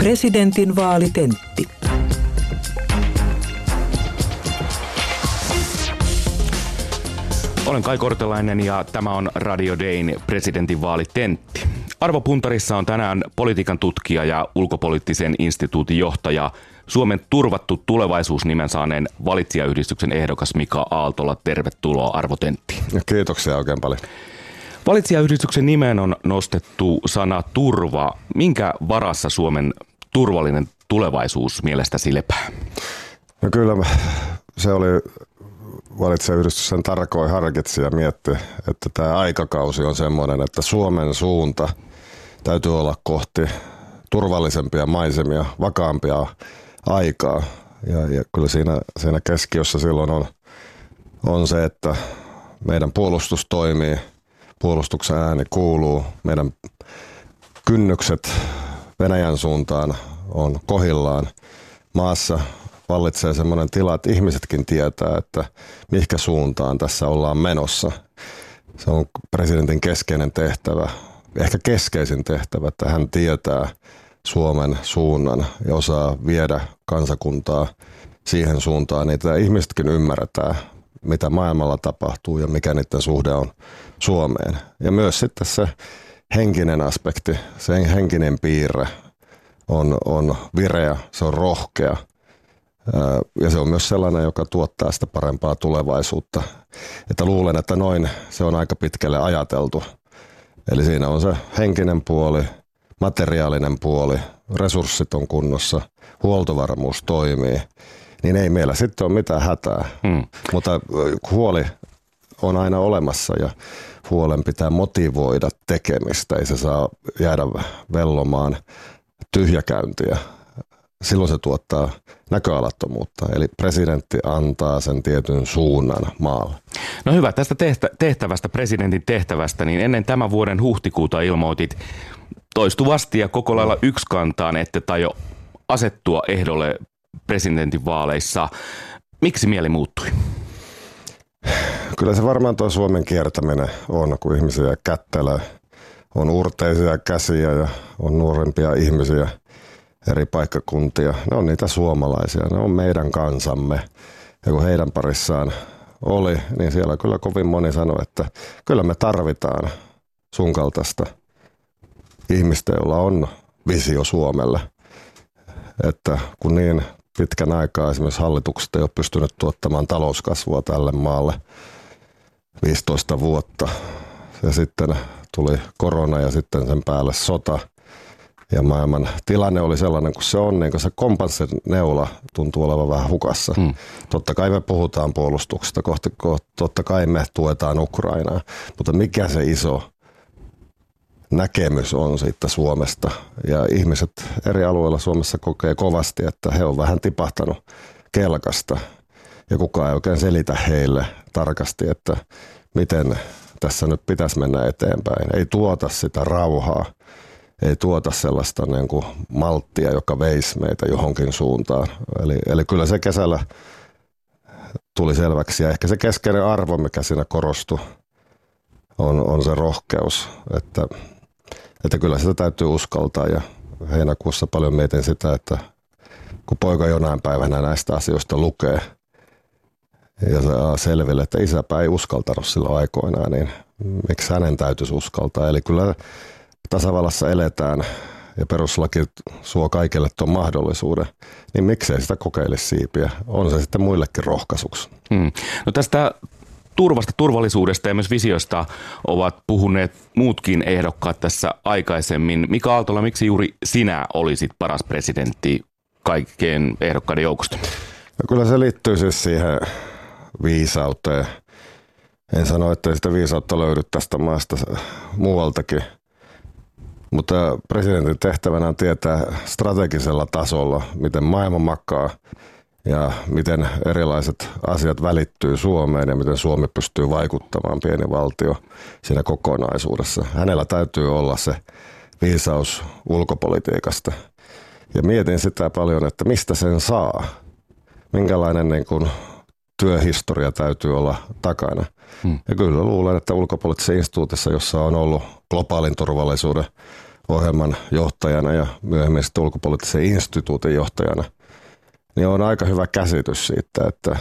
Presidentin vaalitentti. Olen Kai Kortelainen ja tämä on Radio Dayn presidentin vaalitentti. Arvopuntarissa on tänään politiikan tutkija ja ulkopoliittisen instituutin johtaja, Suomen turvattu tulevaisuusnimen saaneen valitsijayhdistyksen ehdokas Mika Aaltola. Tervetuloa arvotenttiin. Kiitoksia oikein paljon. Valitsijayhdistyksen nimeen on nostettu sana turva. Minkä varassa Suomen turvallinen tulevaisuus mielestäsi lepää? No kyllä se oli valitsijayhdistyksen tarkoin harkitsi ja mietti, että tämä aikakausi on semmoinen, että Suomen suunta täytyy olla kohti turvallisempia maisemia, vakaampia aikaa. Ja kyllä siinä keskiössä silloin on se, että meidän puolustus toimii, puolustuksen ääni kuuluu, meidän kynnykset Venäjän suuntaan on kohillaan. Maassa vallitsee semmoinen tila, että ihmisetkin tietää, että mihinkä suuntaan tässä ollaan menossa. Se on presidentin keskeinen tehtävä, ehkä keskeisin tehtävä, että hän tietää Suomen suunnan ja osaa viedä kansakuntaa siihen suuntaan, että ihmisetkin ymmärretään, mitä maailmalla tapahtuu ja mikä niiden suhde on Suomeen. Ja myös sitten se henkinen aspekti, se henkinen piirre on vireä, se on rohkea. Ja se on myös sellainen, joka tuottaa sitä parempaa tulevaisuutta. Että luulen, että noin se on aika pitkälle ajateltu. Eli siinä on se henkinen puoli, materiaalinen puoli, resurssit on kunnossa, huoltovarmuus toimii. Niin ei meillä sitten ole mitään hätää. Mutta huoli on aina olemassa ja huolen pitää motivoida tekemistä. Ei se saa jäädä vellomaan tyhjäkäyntiä. Silloin se tuottaa näköalattomuutta, eli presidentti antaa sen tietyn suunnan maalle. No hyvä, tästä tehtävästä, presidentin tehtävästä, niin ennen tämän vuoden huhtikuuta ilmoitit toistuvasti ja koko lailla yksikantaan, että tai jo asettua ehdolle presidentin vaaleissa. Miksi mieli muuttui? Kyllä se varmaan tuo Suomen kiertäminen on, kun ihmisiä kättelee. On urteisia käsiä ja on nuorempia ihmisiä. Eri paikkakuntia. Ne on niitä suomalaisia, ne on meidän kansamme. Ja kun heidän parissaan oli, niin siellä kyllä kovin moni sanoi, että kyllä me tarvitaan sun kaltaista ihmistä, jolla on visio Suomelle. Että kun niin pitkän aikaa esimerkiksi hallitukset ei ole pystynyt tuottamaan talouskasvua tälle maalle 15 vuotta. Ja sitten tuli korona ja sitten sen päälle sota. Ja maailman tilanne oli sellainen kuin se on, niin kuin se kompanssin neula tuntuu olevan vähän hukassa. Totta kai me puhutaan puolustuksesta, totta kai me tuetaan Ukrainaa, mutta mikä se iso näkemys on siitä Suomesta. Ja ihmiset eri alueilla Suomessa kokee kovasti, että he on vähän tipahtanut kelkasta ja kukaan ei oikein selitä heille tarkasti, että miten tässä nyt pitäisi mennä eteenpäin. Ei tuota sitä rauhaa. Ei tuota sellaista niin kuin malttia, joka veisi meitä johonkin suuntaan. Eli kyllä se kesällä tuli selväksi. Ja ehkä se keskeinen arvo, mikä siinä korostui, on se rohkeus. Että kyllä sitä täytyy uskaltaa. Ja heinäkuussa paljon mietin sitä, että kun poika jonain päivänä näistä asioista lukee ja saa selville, että isäpä ei uskaltanut silloin aikoinaan, niin miksi hänen täytyisi uskaltaa. Eli kyllä tasavallassa eletään ja peruslaki suo kaikille tuon mahdollisuuden, niin miksei sitä kokeilisi siipiä? On se sitten muillekin rohkaisuksi. No tästä turvasta, turvallisuudesta ja myös visiosta ovat puhuneet muutkin ehdokkaat tässä aikaisemmin. Mika Aaltola, miksi juuri sinä olisit paras presidentti kaikkien ehdokkaiden joukosta? No kyllä se liittyy siis siihen viisauteen. En sano, että sitä viisautta löydy tästä maasta muualtakin. Mutta presidentin tehtävänä on tietää strategisella tasolla, miten maailma makaa ja miten erilaiset asiat välittyy Suomeen ja miten Suomi pystyy vaikuttamaan, pieni valtio, siinä kokonaisuudessa. Hänellä täytyy olla se viisaus ulkopolitiikasta. Ja mietin sitä paljon, että mistä sen saa, minkälainen niin kuin työhistoria täytyy olla takana. Ja kyllä luulen, että ulkopoliittisessa instituutissa, jossa on ollut globaalin turvallisuuden ohjelman johtajana ja myöhemmin sitten ulkopoliittisen instituutin johtajana, niin on aika hyvä käsitys siitä, että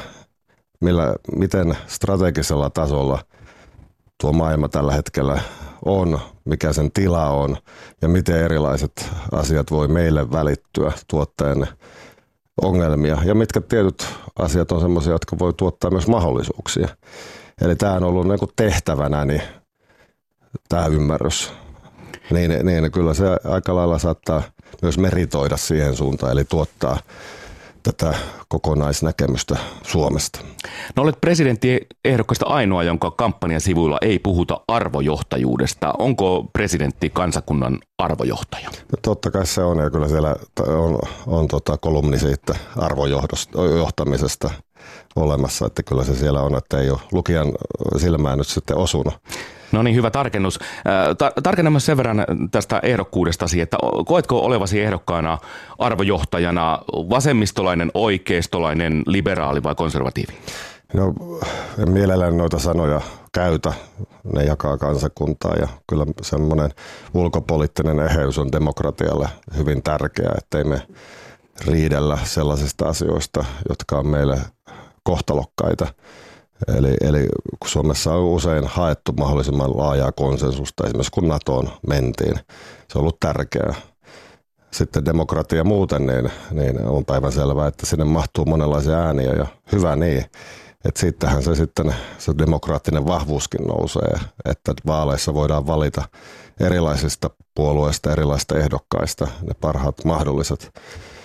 miten strategisella tasolla tuo maailma tällä hetkellä on, mikä sen tila on ja miten erilaiset asiat voi meille välittyä tuottajan ongelmia ja mitkä tietyt asiat on sellaisia, jotka voi tuottaa myös mahdollisuuksia. Eli tämä on ollut niin kuin tehtävänäni tämä ymmärrys. Niin kyllä se aika lailla saattaa myös meritoida siihen suuntaan, eli tuottaa tätä kokonaisnäkemystä Suomesta. No olet presidenttiehdokkaista ainoa, jonka kampanjasivuilla ei puhuta arvojohtajuudesta. Onko presidentti kansakunnan arvojohtaja? No, totta kai se on, ja kyllä siellä on kolumni siitä arvojohtamisesta olemassa, että kyllä se siellä on, että ei ole lukijan silmään nyt sitten osunut. No niin, hyvä tarkennus. Tarkennamme sen verran tästä ehdokkuudestasi, että koetko olevasi ehdokkaana arvojohtajana vasemmistolainen, oikeistolainen, liberaali vai konservatiivi? No, en mielelläni noita sanoja käytä. Ne jakaa kansakuntaa ja kyllä semmoinen ulkopoliittinen eheys on demokratialle hyvin tärkeää, ettei me riidellä sellaisista asioista, jotka on meille kohtalokkaita. Eli kun Suomessa on usein haettu mahdollisimman laajaa konsensusta, esimerkiksi kun NATOon mentiin, se on ollut tärkeää. Sitten demokratia muuten, niin on päivänselvää, että sinne mahtuu monenlaisia ääniä ja hyvä niin. Että siitähän se sitten se demokraattinen vahvuuskin nousee, että vaaleissa voidaan valita erilaisista puolueista, erilaisista ehdokkaista ne parhaat mahdolliset.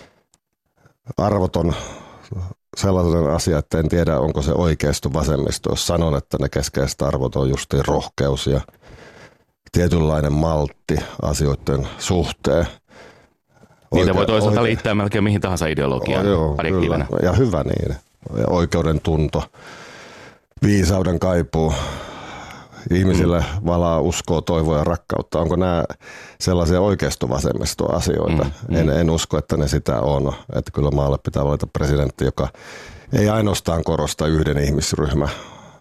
Arvot on sellainen asia, että en tiedä, onko se oikeisto vasemmisto, jos sanon, että ne keskeiset arvot on justiin rohkeus ja tietynlainen maltti asioiden suhteen. Niitä voi toisaalta liittää melkein mihin tahansa ideologiaan adjektiivina. Ja hyvä niin. Ja oikeuden tunto, viisauden kaipuu, ihmisille valaa uskoa, toivoa ja rakkautta. Onko nämä sellaisia oikeisto-vasemmisto-asioita? En usko, että ne sitä on. Että kyllä maalle pitää valita presidentti, joka ei ainoastaan korosta yhden ihmisryhmän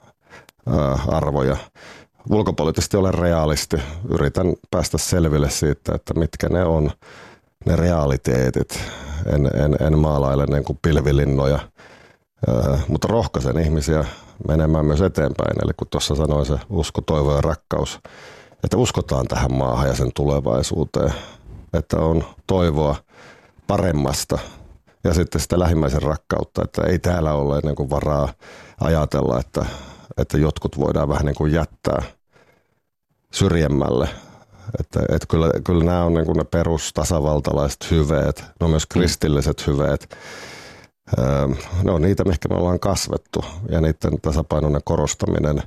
arvoja. Ulkopoliittisesti olen realisti. Yritän päästä selville siitä, että mitkä ne on ne realiteetit. En maalaile niin kuin pilvilinnoja, mutta rohkaisen ihmisiä menemään myös eteenpäin. Eli kun tuossa sanoin se usko, toivo ja rakkaus, että uskotaan tähän maahan ja sen tulevaisuuteen, että on toivoa paremmasta ja sitten sitä lähimmäisen rakkautta, että ei täällä ole niin kuin varaa ajatella, että jotkut voidaan vähän niin kuin jättää syrjemmälle. Että kyllä nämä on niin kuin ne perustasavaltalaiset hyveet, ne on myös kristilliset hyveet. Ne on niitä, mihinkä me ollaan kasvettu ja niiden tasapainoinen korostaminen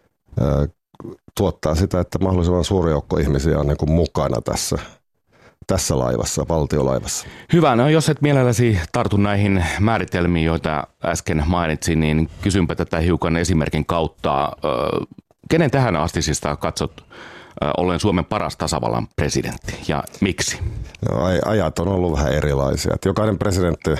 tuottaa sitä, että mahdollisimman suuri joukko ihmisiä on niin kuin mukana tässä laivassa, valtiolaivassa. Hyvä, no jos et mielelläsi tartu näihin määritelmiin, joita äsken mainitsin, niin kysynpä tätä hiukan esimerkin kautta. Kenen tähän astisista katsot ollen Suomen paras tasavallan presidentti ja miksi? No, ajat on ollut vähän erilaisia. Että jokainen presidentti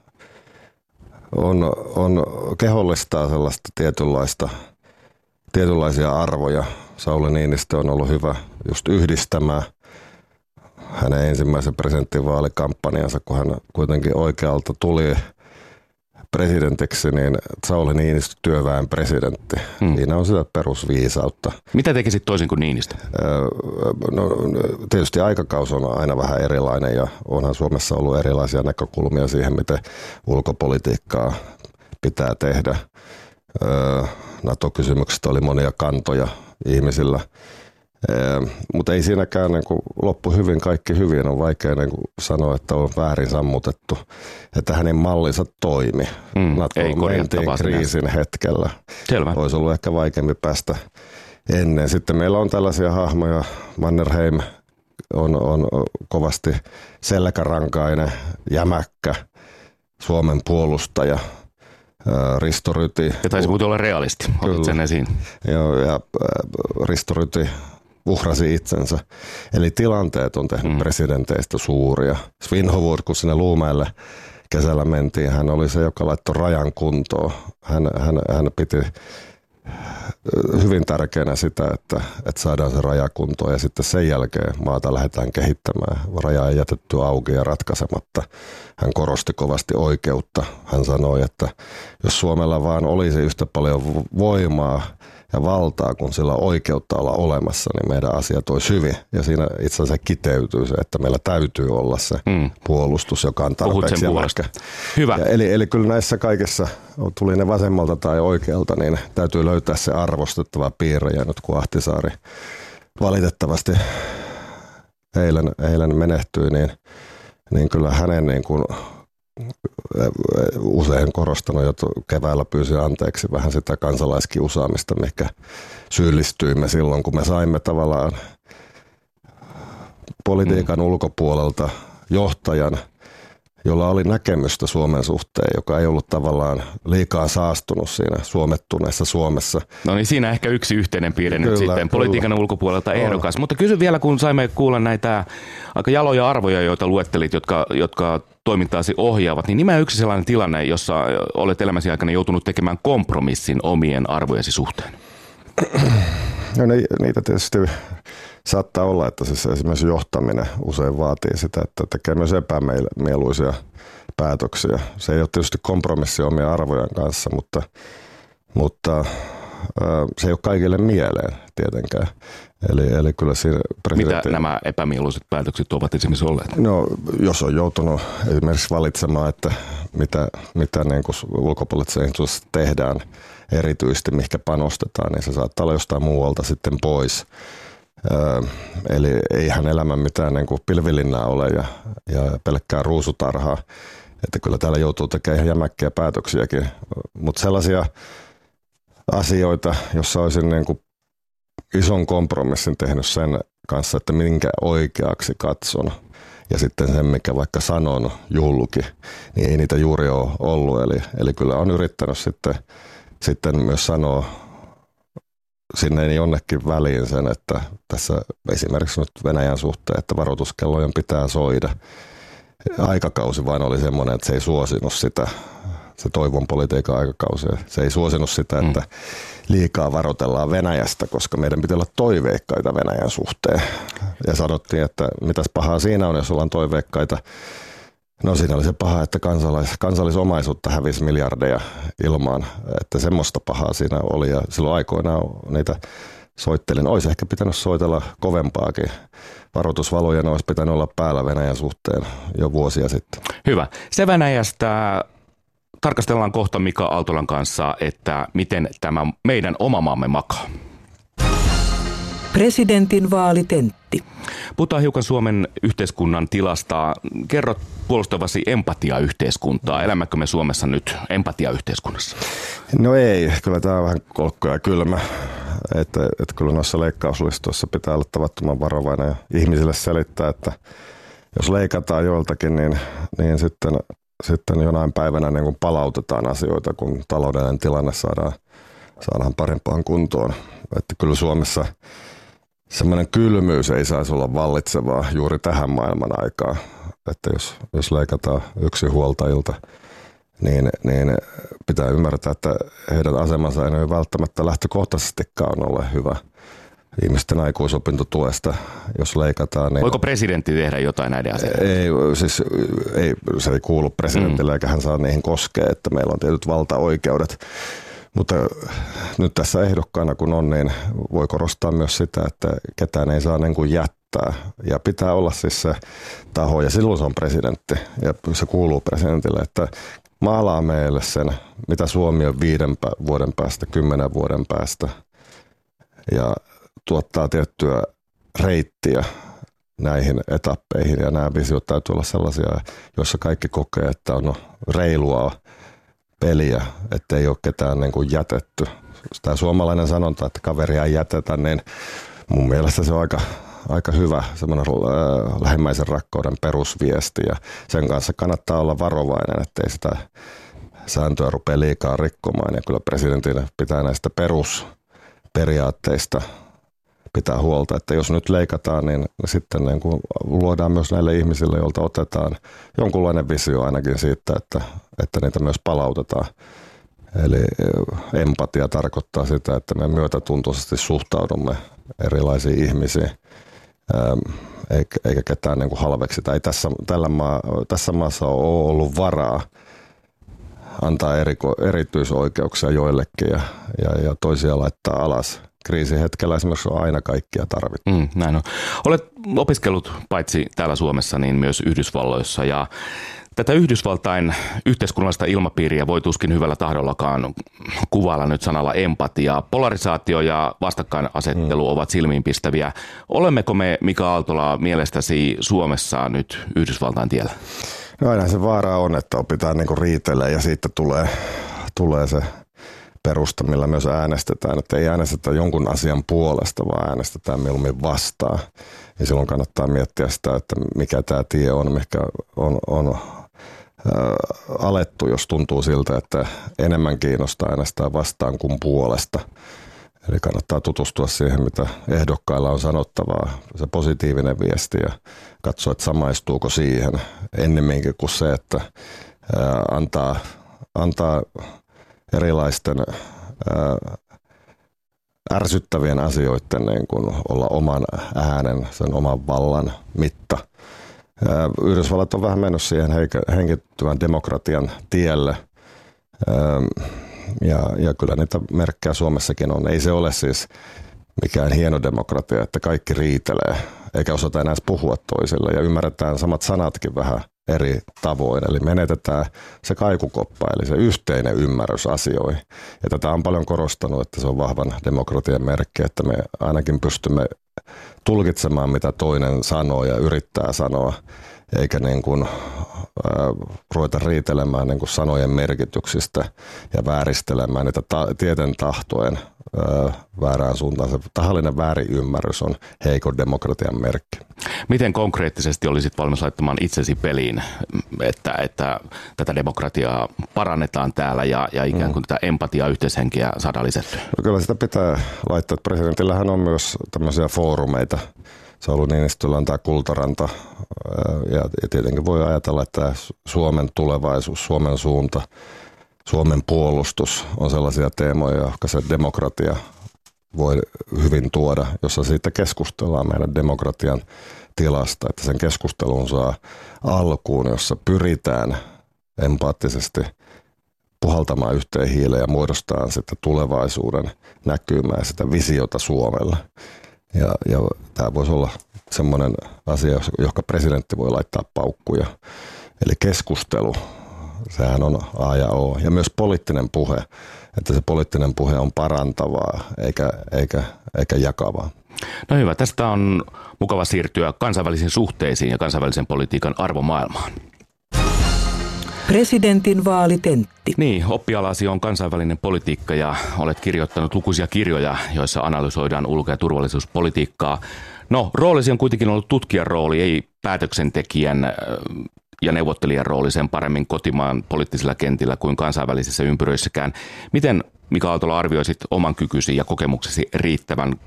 on kehollistaa sellaista tietynlaisia arvoja. Sauli Niinistö on ollut hyvä just yhdistämään hänen ensimmäisen presidenttivaalikampanjansa, kun hän kuitenkin oikealta tuli presidentiksi, niin Sauli Niinistö työväen presidentti. Siinä on sitä perusviisautta. Mitä tekisit toisin kuin Niinistö? No, tietysti aikakausi on aina vähän erilainen ja onhan Suomessa ollut erilaisia näkökulmia siihen, miten ulkopolitiikkaa pitää tehdä. NATO-kysymyksistä oli monia kantoja ihmisillä. Mutta ei siinäkään niin kuin loppu hyvin, kaikki hyvin. On vaikea niin kuin sanoa, että on väärin sammutettu. Että hänen mallinsa toimi. NATO mentiin kriisin hetkellä. Selvä. Olisi ollut ehkä vaikeampi päästä ennen. Sitten meillä on tällaisia hahmoja. Mannerheim on kovasti selkärankainen, jämäkkä Suomen puolustaja. Risto Ryti. Ja taisi muuten olla realisti. Otit sen esiin. Joo, ja Risto Ryti uhrasi itsensä. Eli tilanteet on tehnyt presidenteistä suuria. Svinhufvud, kun sinne Luumäelle kesällä mentiin, hän oli se, joka laittoi rajan kuntoon. Hän piti hyvin tärkeänä sitä, että saadaan se raja kuntoon ja sitten sen jälkeen maata lähdetään kehittämään. Raja ei jätetty auki ja ratkaisematta. Hän korosti kovasti oikeutta. Hän sanoi, että jos Suomella vaan olisi yhtä paljon voimaa ja valtaa, kun sillä on oikeutta olla olemassa, niin meidän asiat olisi hyvin. Ja siinä itse asiassa kiteytyy se, että meillä täytyy olla se puolustus, joka on tarpeeksi jämäkkä. Hyvä. Eli kyllä näissä kaikissa, tuli ne vasemmalta tai oikealta, niin täytyy löytää se arvostettava piirre. Ja nyt kun Ahtisaari valitettavasti eilen menehtyi, niin kyllä hänen niin kuin usein korostanut, että keväällä pyysi anteeksi vähän sitä kansalaiskiusaamista, mikä syyllistyimme silloin, kun me saimme tavallaan politiikan ulkopuolelta johtajan, jolla oli näkemystä Suomen suhteen, joka ei ollut tavallaan liikaa saastunut siinä suomettuneessa Suomessa. No niin, siinä ehkä yksi yhteinen piirre nyt sitten, politiikan ulkopuolelta ehdokas. Mutta kysyn vielä, kun saimme kuulla näitä aika jaloja arvoja, joita luettelit, jotka toimintaasi ohjaavat, niin nimeä yksi sellainen tilanne, jossa olet elämäsi aikana joutunut tekemään kompromissin omien arvojesi suhteen. No niitä tietysti saattaa olla, että siis esimerkiksi johtaminen usein vaatii sitä, että tekee myös epämieluisia päätöksiä. Se ei ole tietysti kompromissi omien arvojen kanssa, mutta se ei ole kaikille mieleen tietenkään. Eli kyllä siinä Mitä nämä epämieluiset päätökset ovat esimerkiksi olleet? No, jos on joutunut esimerkiksi valitsemaan, että mitä niin kuin ulkopoliittisessa tehdään erityisesti, mihinkä panostetaan, niin se saattaa olla jostain muualta sitten pois. Eli eihän elämä mitään niin kuin pilvilinnaa ole ja pelkkää ruusutarhaa. Että kyllä täällä joutuu tekemään ihan jämäkkiä päätöksiäkin. Mutta sellaisia asioita, jossa olisin niin kuin ison kompromissin tehnyt sen kanssa, että minkä oikeaksi katson ja sitten sen, mikä vaikka sanon julki, niin ei niitä juuri ole ollut. Eli kyllä on yrittänyt sitten myös sanoa sinne jonnekin väliin sen, että tässä esimerkiksi nyt Venäjän suhteen, että varoituskellojen pitää soida. Aikakausi vain oli semmoinen, että se ei suosinut sitä, se toivon politiikan aikakausi. Se ei suosinut sitä, että liikaa varoitellaan Venäjästä, koska meidän pitää olla toiveikkaita Venäjän suhteen. Ja sanottiin, että mitäs pahaa siinä on, jos ollaan toiveikkaita. No siinä oli se paha, että kansallisomaisuutta hävisi miljardeja ilmaan, että semmoista pahaa siinä oli ja silloin aikoinaan niitä soittelin. Olisi ehkä pitänyt soitella kovempaakin. Varoitusvalojen olisi pitänyt olla päällä Venäjän suhteen jo vuosia sitten. Hyvä. Se Venäjästä tarkastellaan kohta Mika Aaltolan kanssa, että miten tämä meidän oma maamme makaa. Presidentin vaalitentti. Puhutaan hiukan Suomen yhteiskunnan tilasta. Kerrot puolustavasi empatiayhteiskuntaa. Elämmekö me Suomessa nyt empatiayhteiskunnassa? No ei, kyllä tämä on vähän kolkko ja kylmä. Että kyllä noissa leikkauslistoissa pitää olla tavattoman varovainen ja ihmisille selittää, että jos leikataan joiltakin, niin sitten jonain päivänä niin kun palautetaan asioita, kun taloudellinen tilanne saadaan parempaan kuntoon. Että kyllä Suomessa semmoinen kylmyys ei saisi olla vallitsevaa juuri tähän maailman aikaan. Että jos leikataan yksinhuoltajilta, niin pitää ymmärtää, että heidän asemansa ei välttämättä lähtökohtaisestikaan ole hyvä. Ihmisten aikuisopintotuesta, jos leikataan. Niin voiko presidentti tehdä jotain näiden asioiden? Se ei kuulu presidentille eikä hän saa niihin koskea, että meillä on tietyt valtaoikeudet. Mutta nyt tässä ehdokkaana kun on, niin voi korostaa myös sitä, että ketään ei saa niin kuin jättää. Ja pitää olla siis se taho, ja silloin se on presidentti, ja se kuuluu presidentille, että maalaa meille sen, mitä Suomi on 5 vuoden päästä, 10 vuoden päästä, ja tuottaa tiettyä reittiä näihin etappeihin, ja nämä visiot täytyy olla sellaisia, joissa kaikki kokee, että on reilua peliä, ettei ole ketään niin kuin jätetty. Tämä suomalainen sanonta, että kaveria ei jätetä, niin mun mielestä se on aika hyvä semmoinen lähimmäisen rakkauden perusviesti, ja sen kanssa kannattaa olla varovainen, ettei sitä sääntöä rupea liikaa rikkomaan, ja kyllä presidentin pitää näistä perusperiaatteista pitää huolta, että jos nyt leikataan, niin sitten niin kuin luodaan myös näille ihmisille, joilta otetaan jonkunlainen visio ainakin siitä, että niitä myös palautetaan. Eli empatia tarkoittaa sitä, että me myötätuntoisesti suhtaudumme erilaisiin ihmisiin, eikä ketään niin kuin halveksita. Ei tässä maassa ole ollut varaa antaa erityisoikeuksia joillekin ja toisia laittaa alas. Kriisihetkellä esimerkiksi on aina kaikkia tarvittu. Näin on. Olet opiskellut paitsi täällä Suomessa, niin myös Yhdysvalloissa, ja tätä Yhdysvaltain yhteiskunnallista ilmapiiriä voi tuskin hyvällä tahdollakaan kuvailla nyt sanalla empatia. Polarisaatio ja vastakkainasettelu ovat silmiinpistäviä. Olemmeko me, Mika Aaltola, mielestäsi Suomessa nyt Yhdysvaltain tiellä? No aina se vaara on, että opitaan niin kuin riitelemään ja siitä tulee se perusta, millä myös äänestetään. Että ei äänestetä jonkun asian puolesta, vaan äänestetään mieluummin vastaan. Ja silloin kannattaa miettiä sitä, että mikä tämä tie on, mikä on alettu, jos tuntuu siltä, että enemmän kiinnostaa äänestää vastaan kuin puolesta. Eli kannattaa tutustua siihen, mitä ehdokkailla on sanottavaa, se positiivinen viesti, ja katsoa, että samaistuuko siihen ennemminkin kuin se, että antaa erilaisten ärsyttävien asioiden niin kuin olla oman äänen, sen oman vallan mitta. Yhdysvallat on vähän mennyt siihen henkittyvän demokratian tielle, ja kyllä niitä merkkejä Suomessakin on. Ei se ole siis mikään hieno demokratia, että kaikki riitelee, eikä osata enää puhua toisille, ja ymmärretään samat sanatkin vähän eri tavoin. Eli menetetään se kaikukoppa, eli se yhteinen ymmärrys asioihin. Ja tätä on paljon korostanut, että se on vahvan demokratian merkki, että me ainakin pystymme tulkitsemaan, mitä toinen sanoo ja yrittää sanoa, eikä niin kuin ruveta riitelemään niin kuin sanojen merkityksistä ja vääristelemään niitä tieten tahtoen väärään suuntaan. Se tahallinen väärinymmärrys on heikon demokratian merkki. Miten konkreettisesti olisit valmis laittamaan itsesi peliin, että tätä demokratiaa parannetaan täällä ja ikään kuin tätä empatiaa, yhteishenkiä saadaan lisättyä? No kyllä sitä pitää laittaa. Presidentillähän on myös tämmöisiä foorumeita. Sauli Niinistöllä on tämä Kultaranta, ja tietenkin voi ajatella, että Suomen tulevaisuus, Suomen suunta, Suomen puolustus on sellaisia teemoja, jotka se demokratia voi hyvin tuoda, jossa siitä keskustellaan meidän demokratian tilasta, että sen keskustelun saa alkuun, jossa pyritään empaattisesti puhaltamaan yhteen hiileen ja muodostaa sitten tulevaisuuden näkymää ja sitä visiota Suomelle. Ja tämä voisi olla semmoinen asia, johon presidentti voi laittaa paukkuja. Eli keskustelu, sehän on A ja O. Ja myös poliittinen puhe, että se poliittinen puhe on parantavaa eikä jakavaa. No hyvä, tästä on mukava siirtyä kansainvälisiin suhteisiin ja kansainvälisen politiikan arvomaailmaan. Presidentin vaalitentti. Niin, oppialasi on kansainvälinen politiikka ja olet kirjoittanut lukuisia kirjoja, joissa analysoidaan ulko- ja turvallisuuspolitiikkaa. No, roolisi on kuitenkin ollut tutkijan rooli, ei päätöksentekijän ja neuvottelijan rooli sen paremmin kotimaan poliittisilla kentillä kuin kansainvälisissä ympyröissäkään. Miten, Mika Aaltola, arvioisit oman kykysi ja kokemuksesi riittävän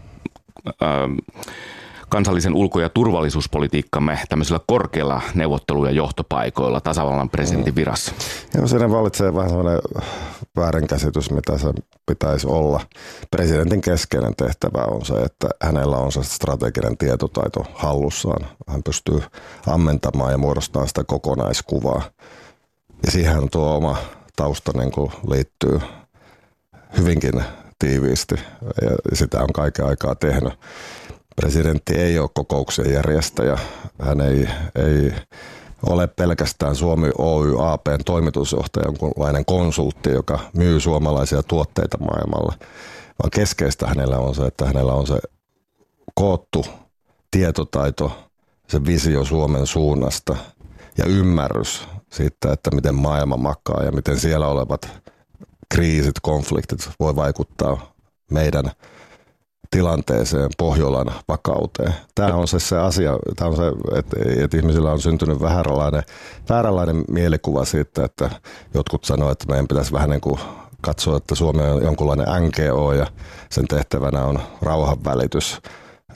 kansallisen ulko- ja turvallisuuspolitiikkamme tämmöisillä korkeilla neuvottelu- ja johtopaikoilla tasavallan presidentin virassa? Joo, siinä vallitsee vähän sellainen väärinkäsitys, mitä se pitäisi olla. Presidentin keskeinen tehtävä on se, että hänellä on se strateginen tietotaito hallussaan. Hän pystyy ammentamaan ja muodostamaan sitä kokonaiskuvaa. Ja siihen tuo oma tausta niin kuin liittyy hyvinkin tiiviisti, ja sitä on kaiken aikaa tehnyt. Presidentti ei ole kokouksen järjestäjä. Hän ei ole pelkästään Suomi Oy AP:n toimitusjohtaja, jonkunlainen konsultti, joka myy suomalaisia tuotteita maailmalla. Vaan keskeistä hänellä on se, että hänellä on se koottu tietotaito, se visio Suomen suunnasta ja ymmärrys siitä, että miten maailma makaa ja miten siellä olevat kriisit, konfliktit voi vaikuttaa meidän tilanteeseen, Pohjolan vakauteen. Tämä on se asia, tämä on se, että ihmisillä on syntynyt vääränlainen mielikuva siitä, että jotkut sanoo, että meidän pitäisi vähän niin kuin katsoa, että Suomi on jonkunlainen NGO ja sen tehtävänä on rauhanvälitys.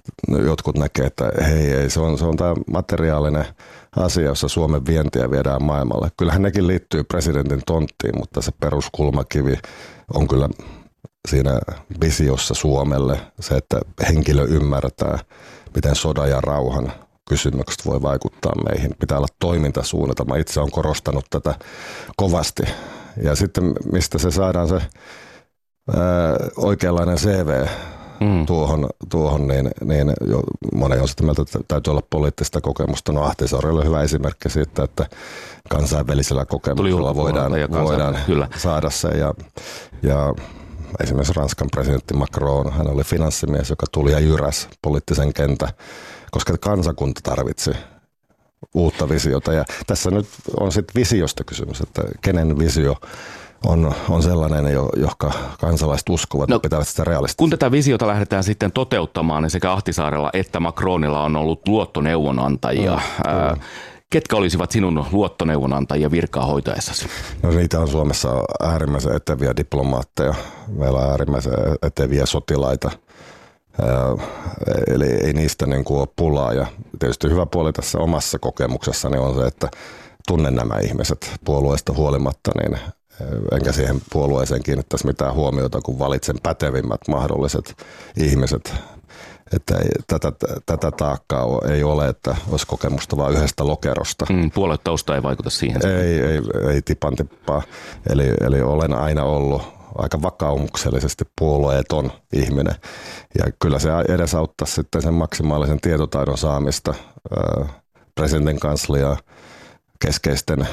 jotkut näkee, että hei, se on tämä materiaalinen asia, jossa Suomen vientiä viedään maailmalle. Kyllähän nekin liittyy presidentin tonttiin, mutta se peruskulmakivi on kyllä siinä visiossa Suomelle se, että henkilö ymmärtää, miten sodan ja rauhan kysymykset voi vaikuttaa meihin. Pitää olla toimintasuunnitelma. Itse olen korostanut tätä kovasti. Ja sitten mistä se saadaan se oikeanlainen CV tuohon niin moni on sitä mieltä, että täytyy olla poliittista kokemusta. No Ahtisaari oli hyvä esimerkki siitä, että kansainvälisellä kokemuksella voidaan saada se. Ja esimerkiksi Ranskan presidentti Macron, hän oli finanssimies, joka tuli ja jyräsi poliittisen kentän, koska kansakunta tarvitsi uutta visiota. Ja tässä nyt on sitten visiosta kysymys, että kenen visio on sellainen, johon kansalaiset uskovat ja pitävät sitä realistista. Kun tätä visiota lähdetään sitten toteuttamaan, niin sekä Ahtisaarella että Macronilla on ollut luottoneuvonantajia. Ketkä olisivat sinun luottoneuvonantajia virkaa hoitaessasi? No niitä on Suomessa äärimmäisen eteviä diplomaatteja. Meillä on äärimmäisen eteviä sotilaita. Eli ei niistä niin kuin ole pulaa. Ja tietysti hyvä puoli tässä omassa kokemuksessani on se, että tunnen nämä ihmiset puolueesta huolimatta, niin enkä siihen puolueeseen kiinnittäisi mitään huomiota, kun valitsen pätevimmät mahdolliset ihmiset. Että tätä taakkaa ei ole, että olisi kokemusta vain yhdestä lokerosta. Puoluetausta ei vaikuta siihen. Ei tipan tippaa. Eli olen aina ollut aika vakaumuksellisesti puolueeton ihminen. Ja kyllä se edesauttaa sitten sen maksimaalisen tietotaidon saamista presidentin kansliaa, keskeisten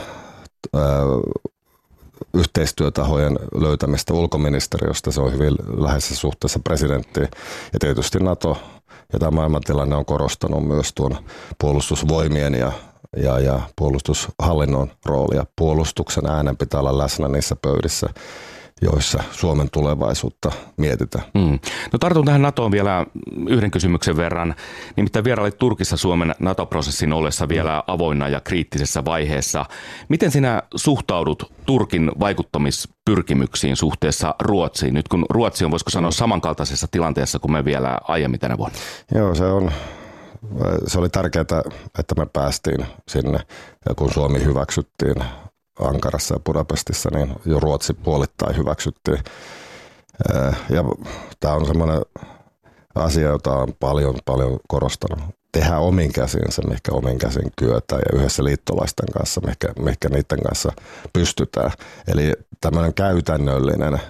yhteistyötahojen löytämistä ulkoministeriöstä. Se on hyvin läheisessä suhteessa presidenttiin. Ja tietysti NATO ja tämä maailmantilanne on korostanut myös tuon puolustusvoimien ja puolustushallinnon roolia. Puolustuksen äänen pitää olla läsnä niissä pöydissä, joissa Suomen tulevaisuutta mietitään. No tartun tähän NATOon vielä yhden kysymyksen verran. Nimittäin vierailit Turkissa Suomen NATO-prosessin ollessa vielä avoinna ja kriittisessä vaiheessa. Miten sinä suhtaudut Turkin vaikuttamispyrkimyksiin suhteessa Ruotsiin, nyt kun Ruotsi on, voisiko sanoa, samankaltaisessa tilanteessa kuin me vielä aiemmin tänä vuonna? Joo, se oli tärkeää, että me päästiin sinne, ja kun Suomi hyväksyttiin Ankarassa ja Budapestissa, niin jo Ruotsi puolittain hyväksyttiin. Ja tämä on semmoinen asia, jota on paljon korostanut. Tehdään omin käsinsä, mihinkä omin käsin kyetään, ja yhdessä liittolaisten kanssa, mihinkä niiden kanssa pystytään. Eli tämmöinen käytännöllinen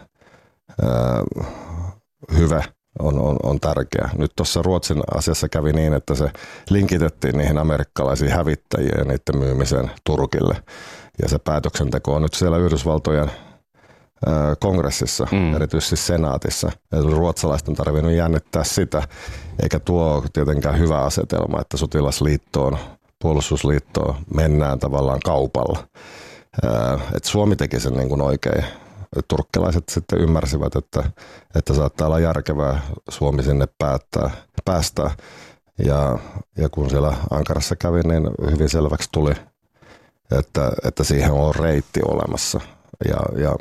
hyve on tärkeä. Nyt tuossa Ruotsin asiassa kävi niin, että se linkitettiin niihin amerikkalaisiin hävittäjiin ja niiden myymiseen Turkille. Ja se päätöksenteko on nyt siellä Yhdysvaltojen kongressissa, erityisesti senaatissa. Ruotsalaiset on tarvinnut jännittää sitä, eikä tuo tietenkään hyvä asetelma, että sotilasliittoon, puolustusliittoon mennään tavallaan kaupalla. Että Suomi teki sen niin kuin oikein. Turkkilaiset sitten ymmärsivät, että saattaa olla järkevää Suomi sinne päästää. Ja kun siellä Ankarassa kävi, niin hyvin selväksi tuli, että siihen on reitti olemassa. Ja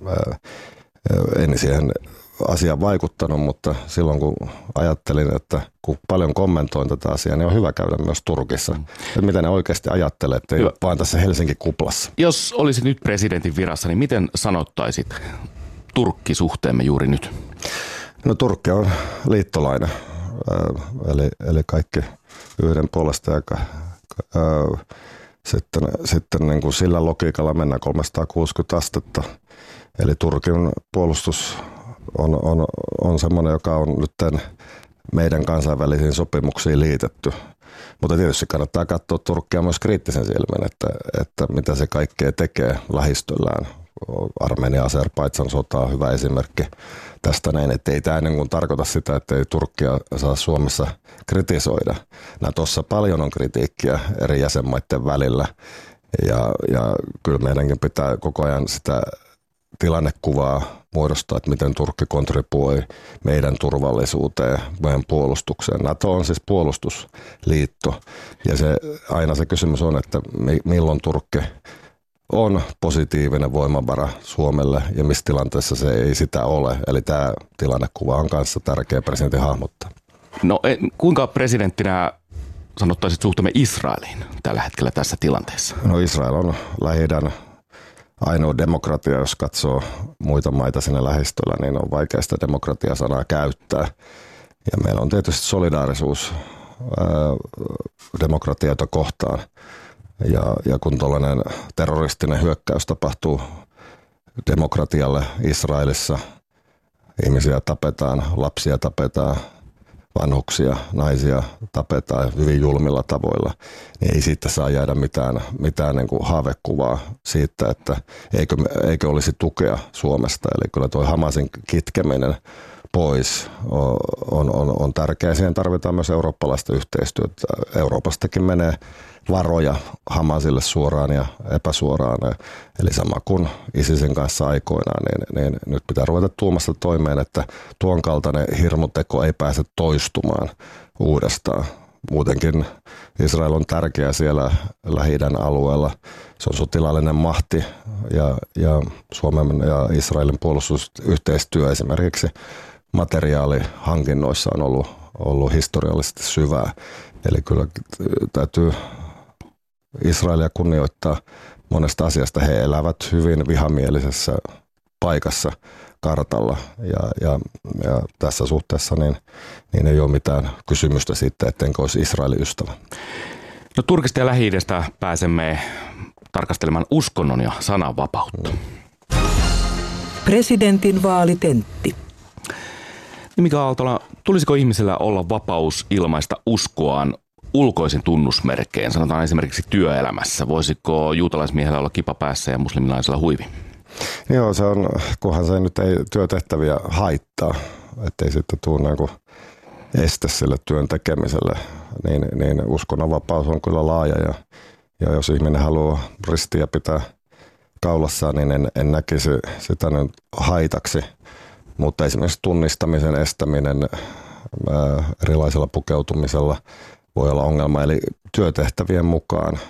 en siihen asiaan vaikuttanut, mutta silloin kun ajattelin, että kun paljon kommentoin tätä asiaa, niin on hyvä käydä myös Turkissa. Että mitä ne oikeasti ajattelee, että ei vaan tässä Helsinki-kuplassa. Jos olisit nyt presidentin virassa, niin miten sanottaisit Turkki-suhteemme juuri nyt? No Turkki on liittolainen, eli kaikki yhden puolesta ja sitten niin kuin sillä logiikalla mennään 360 astetta. Eli Turkin puolustus on semmoinen, joka on nyt meidän kansainvälisiin sopimuksiin liitetty. Mutta tietysti kannattaa katsoa Turkkia myös kriittisen silmin, että mitä se kaikkea tekee lähistöllään. Armenia-Azerbaidžan sota on hyvä esimerkki tästä näin, että ei tämä niin tarkoita sitä, että ei Turkkia saa Suomessa kritisoida. Tuossa paljon on kritiikkiä eri jäsenmaiden välillä ja kyllä meidänkin pitää koko ajan sitä tilannekuvaa muodostaa, että miten Turkki kontribuoi meidän turvallisuuteen, meidän puolustukseen. NATO on siis puolustusliitto ja aina se kysymys on, että milloin Turkki on positiivinen voimavara Suomelle ja missä tilanteessa se ei sitä ole. Eli tämä tilannekuva on kanssa tärkeä presidentin hahmottaa. No kuinka presidenttinä sanottaisit suhteemme Israeliin tällä hetkellä tässä tilanteessa? No Israel on Lähi-idän ainoa demokratia, jos katsoo muita maita sinne lähistöllä, niin on vaikea sitä demokratia-sanaa käyttää. Ja meillä on tietysti solidaarisuus demokratioita kohtaan. Ja kun tällainen terroristinen hyökkäys tapahtuu demokratialle Israelissa, ihmisiä tapetaan, lapsia tapetaan, vanhuksia, naisia tapetaan hyvin julmilla tavoilla, niin ei siitä saa jäädä mitään niin kuin haavekuvaa siitä, että eikö olisi tukea Suomesta. Eli kyllä tuo Hamasin kitkeminen pois on tärkeää. Siihen tarvitaan myös eurooppalaista yhteistyötä. Euroopastakin menee varoja Hamasille suoraan ja epäsuoraan. Eli sama kuin ISISin kanssa aikoinaan, niin nyt pitää ruveta tuumasta toimeen, että tuon kaltainen hirmuteko ei pääse toistumaan uudestaan. Muutenkin Israel on tärkeä siellä Lähi-idän alueella. Se on sotilaallinen mahti ja Suomen ja Israelin puolustusyhteistyö esimerkiksi materiaalihankinnoissa on ollut historiallisesti syvää. Eli kyllä täytyy Israelia kunnioittaa monesta asiasta. He elävät hyvin vihamielisessä paikassa kartalla ja tässä suhteessa niin ei ole mitään kysymystä siitä, ettenkö olisi Israelin ystävä. No Turkista ja Lähi-idästä pääsemme tarkastelemaan uskonnon ja sananvapautta. Presidentin vaalitentti. Mika Aaltola, tulisiko ihmisellä olla vapaus ilmaista uskoaan ulkoisin tunnusmerkein, sanotaan esimerkiksi työelämässä? Voisiko juutalaismiehellä olla kipa päässä ja muslimilaisella huivi? Joo, se on, kunhan se nyt ei työtehtäviä haittaa, ettei sitten tule niin kuin este sille työn tekemiselle, niin uskonnonvapaus on kyllä laaja ja jos ihminen haluaa ristiä pitää kaulassaan, niin en näkisi sitä nyt haitaksi. Mutta esimerkiksi tunnistamisen estäminen erilaisella pukeutumisella voi olla ongelma. Eli työtehtävien mukaan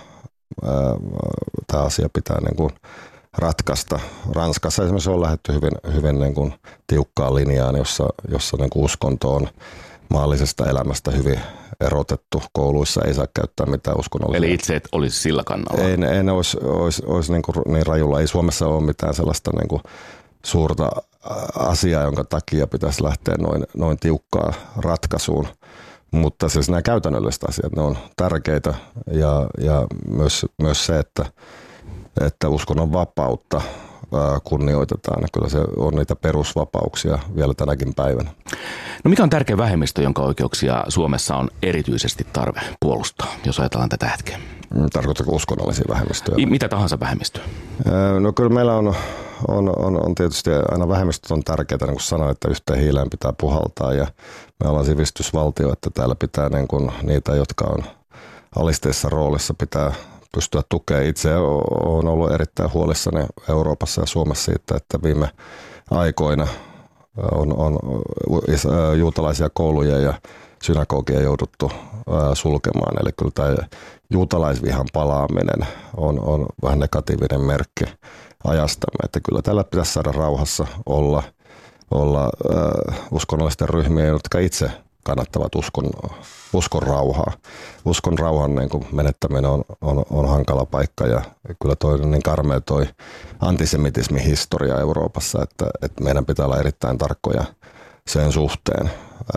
tämä asia pitää niin kuin ratkaista. Ranskassa esimerkiksi on lähdetty hyvin niin kuin tiukkaan linjaan, jossa niin kuin uskonto on maallisesta elämästä hyvin erotettu. Kouluissa ei saa käyttää mitään uskonnollisia. Eli itse et olisi sillä kannalla? En olisi niin rajulla. Ei Suomessa ole mitään sellaista niin kuin suurta asiaa, jonka takia pitäisi lähteä noin tiukkaan ratkaisuun. Mutta siis nämä käytännölliset asiat, ne on tärkeitä ja myös se, että uskonnon vapautta kunnioitetaan. Kyllä se on niitä perusvapauksia vielä tänäkin päivänä. No mikä on tärkeä vähemmistö, jonka oikeuksia Suomessa on erityisesti tarve puolustaa, jos ajatellaan tätä hetkeä? Tarkoitatko uskonnollisia vähemmistöjä? Mitä tahansa vähemmistöä? No kyllä meillä on tietysti aina vähemmistöt on tärkeää, niin kuin sanoin, että yhteen hiileen pitää puhaltaa ja me ollaan sivistysvaltio, että täällä pitää niin kuin niitä, jotka on alisteisessa roolissa, pitää pystyä tukemaan. Itse olen ollut erittäin huolissani Euroopassa ja Suomessa siitä, että viime aikoina on juutalaisia kouluja ja synagogia jouduttu sulkemaan. Eli kyllä tämä juutalaisvihan palaaminen on vähän negatiivinen merkki ajastamme, että kyllä täällä pitäisi saada rauhassa olla uskonnollisten ryhmiä, jotka itse kannattavat uskon rauhaa. Uskon rauhan niin kuin menettäminen on hankala paikka ja kyllä toi niin karmea toi antisemitismin historia Euroopassa, että meidän pitää olla erittäin tarkkoja sen suhteen.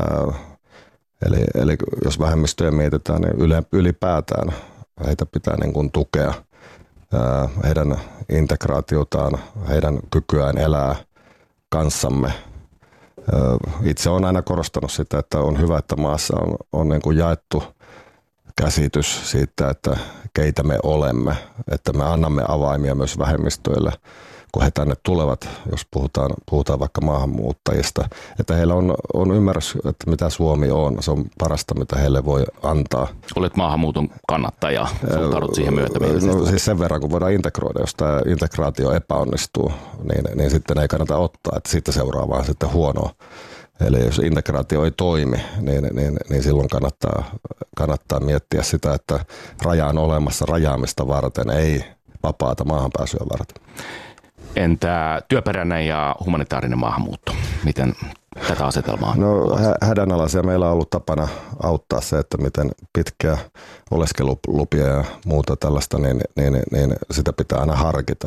Eli jos vähemmistöjä mietitään, niin ylipäätään heitä pitää niin kuin tukea heidän integraatiotaan, heidän kykyään elää kanssamme. Itse olen aina korostanut sitä, että on hyvä, että maassa on niin kuin jaettu käsitys siitä, että keitä me olemme, että me annamme avaimia myös vähemmistöille, kun he tänne tulevat, jos puhutaan vaikka maahanmuuttajista, että heillä on ymmärrys, että mitä Suomi on. Se on parasta, mitä heille voi antaa. Olet maahanmuuton kannattaja, suhtaudut siihen myötämielisesti. No siis sen verran, kun voidaan integroida, jos tämä integraatio epäonnistuu, niin sitten ei kannata ottaa, että siitä seuraa vaan sitten huonoa. Eli jos integraatio ei toimi, niin silloin kannattaa miettiä sitä, että raja on olemassa rajaamista varten, ei vapaata maahanpääsyä varten. Entä työperäinen ja humanitaarinen maahanmuutto? Miten tätä asetelmaa? No hädänalaisia meillä on ollut tapana auttaa se, että miten pitkiä oleskelulupia ja muuta tällaista, niin sitä pitää aina harkita,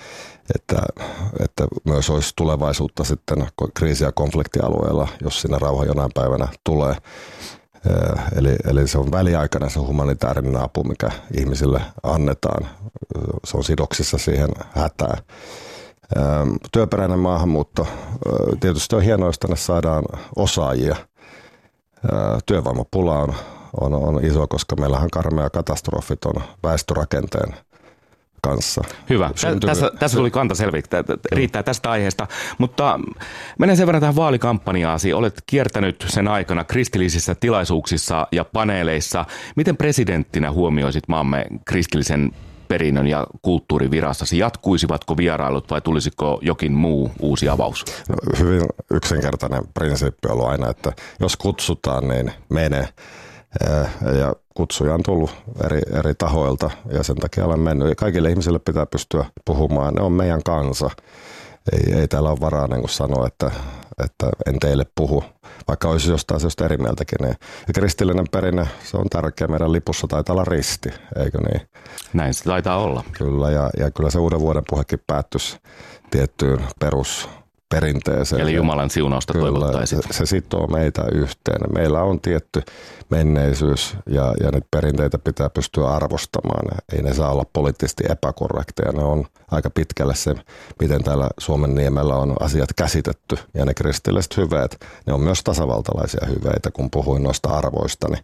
että myös olisi tulevaisuutta sitten kriisi- ja konfliktialueella, jos siinä rauha jonain päivänä tulee. Eli se on väliaikainen se humanitaarinen apu, mikä ihmisille annetaan. Se on sidoksissa siihen hätään. Työperäinen maahanmuutto, tietysti on hienoa, jos tänne saadaan osaajia. Työvoimapula on iso, koska meillähän karmea katastrofit on väestörakenteen kanssa. Hyvä. Tässä tuli kanta selviksi. Riittää tästä aiheesta. Mutta menen sen verran tähän vaalikampanjaasi. Olet kiertänyt sen aikana kristillisissä tilaisuuksissa ja paneeleissa. Miten presidenttinä huomioisit maamme kristillisen perinnön ja kulttuurivirassasi? Jatkuisivatko vierailut vai tulisiko jokin muu uusi avaus? No, hyvin yksinkertainen prinsiippi on ollut aina, että jos kutsutaan, niin mene. Ja kutsuja on tullut eri tahoilta ja sen takia olen mennyt. Ja kaikille ihmisille pitää pystyä puhumaan. Ne on meidän kansa. Ei täällä ole varaa niin kuin sanoa, että en teille puhu, vaikka olisi jostain asioista eri mieltäkin. Niin. Ja kristillinen perinne, se on tärkeä. Meidän lipussa taitaa olla risti, eikö niin? Näin se taitaa olla. Kyllä, ja kyllä se uuden vuoden puhekin päättyisi tiettyyn perusperinteeseen. Eli Jumalan siunausta toivottaisiin. Se sitoo meitä yhteen. Meillä on tietty menneisyys ja niitä perinteitä pitää pystyä arvostamaan. Ei ne saa olla poliittisesti epäkorrekteja. Ne on aika pitkälle se, miten täällä Suomen niemellä on asiat käsitetty. Ja ne kristilliset hyveet, ne on myös tasavaltalaisia hyveitä, kun puhuin noista arvoista. Niin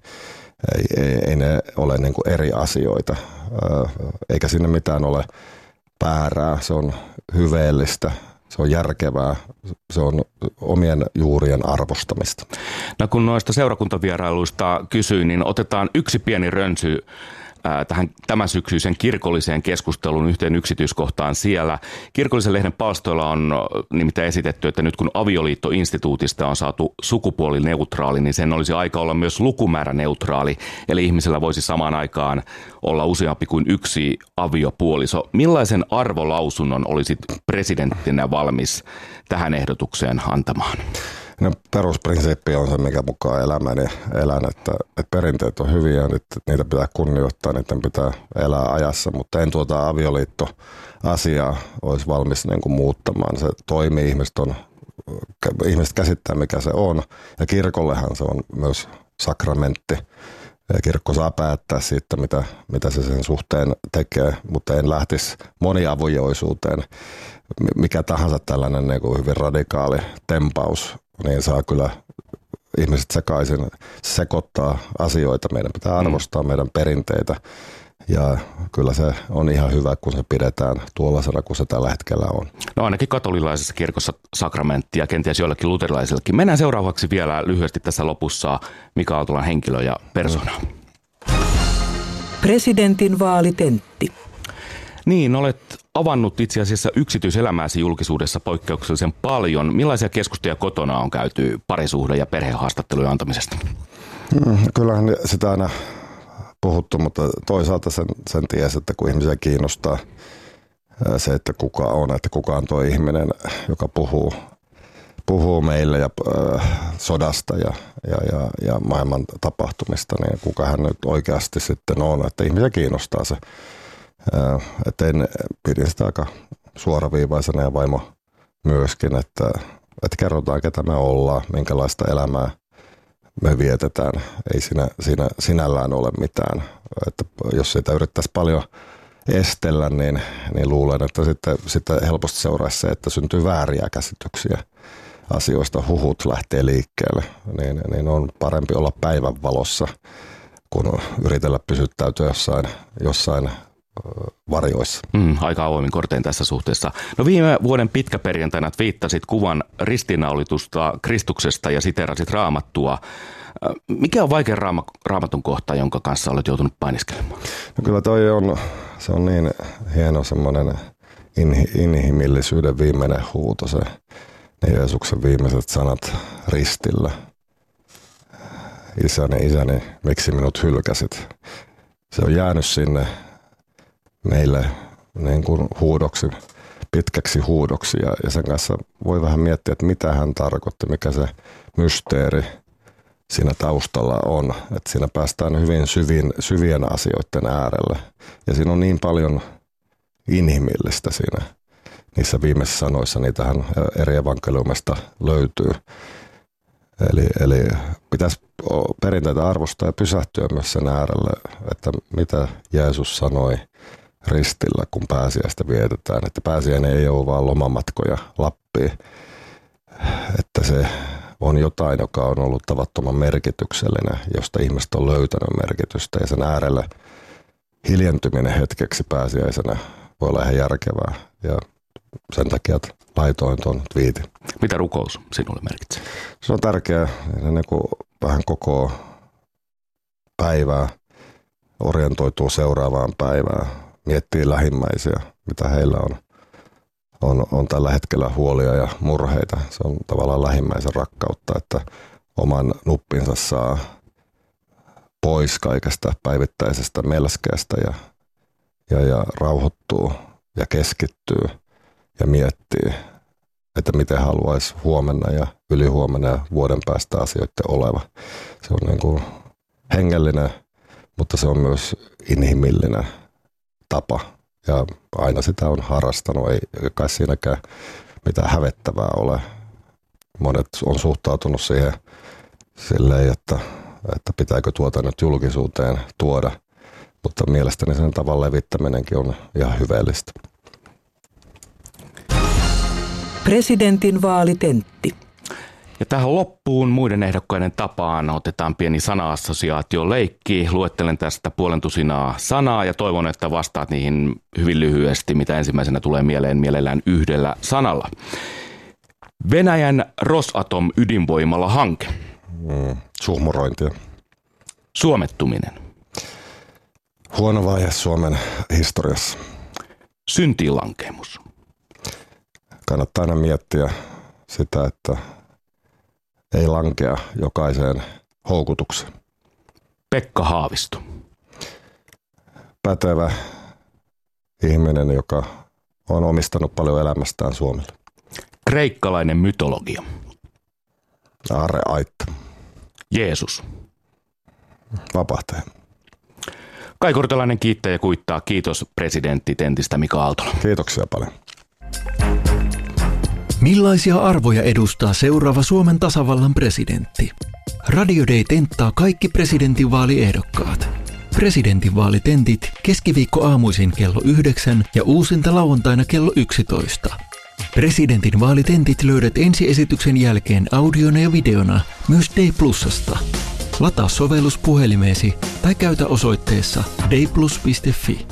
ei ne ole niin kuin eri asioita, eikä sinne mitään ole väärää. Se on hyveellistä. Se on järkevää, se on omien juurien arvostamista. No kun noista seurakuntavierailuista kysyin, niin otetaan yksi pieni rönsy tähän tämän syksyisen kirkolliseen keskusteluun yhteen yksityiskohtaan siellä. Kirkollisen lehden palstoilla on nimittäin esitetty, että nyt kun avioliittoinstituutista on saatu sukupuolineutraali, niin sen olisi aika olla myös lukumääräneutraali. Eli ihmisellä voisi samaan aikaan olla useampi kuin yksi aviopuoliso. Millaisen arvolausunnon olisit presidenttinä valmis tähän ehdotukseen antamaan? No, perusprinsiippi on se, mikä mukaan elämäni elän, että perinteet on hyviä ja niitä pitää kunnioittaa, niiden pitää elää ajassa, mutta en tuota avioliittoasiaa olisi valmis niin kuin muuttamaan. Se toimii, ihmiset käsittää mikä se on ja kirkollehan se on myös sakramentti. Kirkko saa päättää siitä, mitä se sen suhteen tekee, mutta en lähtisi moniavioisuuteen. Mikä tahansa tällainen niin kuin hyvin radikaali tempaus, niin saa kyllä ihmiset sekaisin sekoittaa asioita. Meidän pitää arvostaa meidän perinteitä ja kyllä se on ihan hyvä, kun se pidetään tuollaisena kuin se tällä hetkellä on. No ainakin katolilaisessa kirkossa sakramentti ja kenties joillekin luterilaisillekin. Mennään seuraavaksi vielä lyhyesti tässä lopussa Mika Aaltolan henkilö ja persona. Presidentin vaalitentti. Niin, olet avannut itse asiassa yksityiselämääsi julkisuudessa poikkeuksellisen paljon. Millaisia keskusteluja kotona on käyty parisuhde- ja perhehaastattelujen antamisesta? Kyllähän sitä aina puhuttu, mutta toisaalta sen tiesi, että kun ihmisiä kiinnostaa se, että kuka on tuo ihminen, joka puhuu meille ja sodasta ja maailman tapahtumista, niin kuka hän nyt oikeasti sitten on, että ihmisiä kiinnostaa se. Että pidin sitä aika suoraviivaisena ja vaimo myöskin, että kerrotaan ketä me ollaan, minkälaista elämää me vietetään. Ei siinä sinällään ole mitään. Että jos sitä yrittäisi paljon estellä, niin luulen, että sitten helposti seuraisi se, että syntyy vääriä käsityksiä asioista. Huhut lähtee liikkeelle, niin on parempi olla päivän valossa, kun yritellä pysyttäytyä jossain varjoissa. Aika avoimin kortein tässä suhteessa. No viime vuoden pitkäperjantaina viittasit kuvan ristiinnaulitusta Kristuksesta ja siteerasit Raamattua. Mikä on vaikea Raamatun kohta, jonka kanssa olet joutunut painiskelemaan? No kyllä se on niin hieno semmoinen inhimillisyyden viimeinen huuto, se ne Jeesuksen viimeiset sanat ristillä. Isäni, miksi minut hylkäsit? Se on jäänyt sinne meille niin kuin huudoksi pitkäksi huudoksi ja sen kanssa voi vähän miettiä, että mitä hän tarkoitti, mikä se mysteeri siinä taustalla on. Että siinä päästään hyvin syvien asioiden äärelle ja siinä on niin paljon inhimillistä siinä. Niissä viimeisissä sanoissa niitähän eri evankeliumista löytyy. Eli pitäisi perinteitä arvostaa ja pysähtyä myös sen äärelle, että mitä Jeesus sanoi ristillä, kun pääsiäistä vietetään. Että pääsiäinen ei ole vaan lomamatkoja Lappiin, että se on jotain, joka on ollut tavattoman merkityksellinen, josta ihmiset on löytänyt merkitystä. Ja sen äärelle hiljentyminen hetkeksi pääsiäisenä voi olla ihan järkevää. Ja sen takia laitoin tuon twiitin. Mitä rukous sinulle merkitsee? Se on tärkeää, niin kuin vähän koko päivää, orientoituu seuraavaan päivään, miettii lähimmäisiä, mitä heillä on tällä hetkellä huolia ja murheita. Se on tavallaan lähimmäisen rakkautta, että oman nuppinsa saa pois kaikesta päivittäisestä melskeestä ja rauhoittuu ja keskittyy ja miettii, että miten haluaisi huomenna ja ylihuomenna ja vuoden päästä asioiden oleva. Se on niin kuin hengellinen, mutta se on myös inhimillinen tapa. Ja aina sitä on harrastanut, ei kai siinäkään mitään hävettävää ole. Monet on suhtautunut siihen silleen, että pitääkö tuota nyt julkisuuteen tuoda. Mutta mielestäni sen tavan levittäminenkin on ihan hyveellistä. Presidentin vaalitentti. Ja tähän loppuun muiden ehdokkaiden tapaan otetaan pieni sana-assosiaatioleikki. Luettelen tästä 50 sanaa ja toivon, että vastaat niihin hyvin lyhyesti, mitä ensimmäisenä tulee mielellään yhdellä sanalla. Venäjän Rosatom-ydinvoimala-hanke. Suhmurointia. Suomettuminen. Huono vaihe Suomen historiassa. Syntiinlankemus. Kannattaa aina miettiä sitä, että ei lankea jokaiseen houkutukseen. Pekka Haavisto. Pätevä ihminen, joka on omistanut paljon elämästään Suomelle. Kreikkalainen mytologia. Aarre Aitta. Jeesus. Vapahtaja. Kai Kortelainen kiittää ja kuittaa. Kiitos presidentti Tentistä Mika Aaltola. Kiitoksia paljon. Millaisia arvoja edustaa seuraava Suomen tasavallan presidentti? Radio Day tenttaa kaikki presidentinvaaliehdokkaat. Presidentinvaalitentit keskiviikko aamuisin kello 9 ja uusinta lauantaina kello 11. Presidentinvaalitentit löydät ensiesityksen jälkeen audiona ja videona myös Day+:sta. Lataa sovellus puhelimeesi tai käytä osoitteessa dayplus.fi.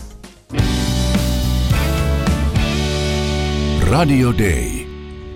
Radio Day.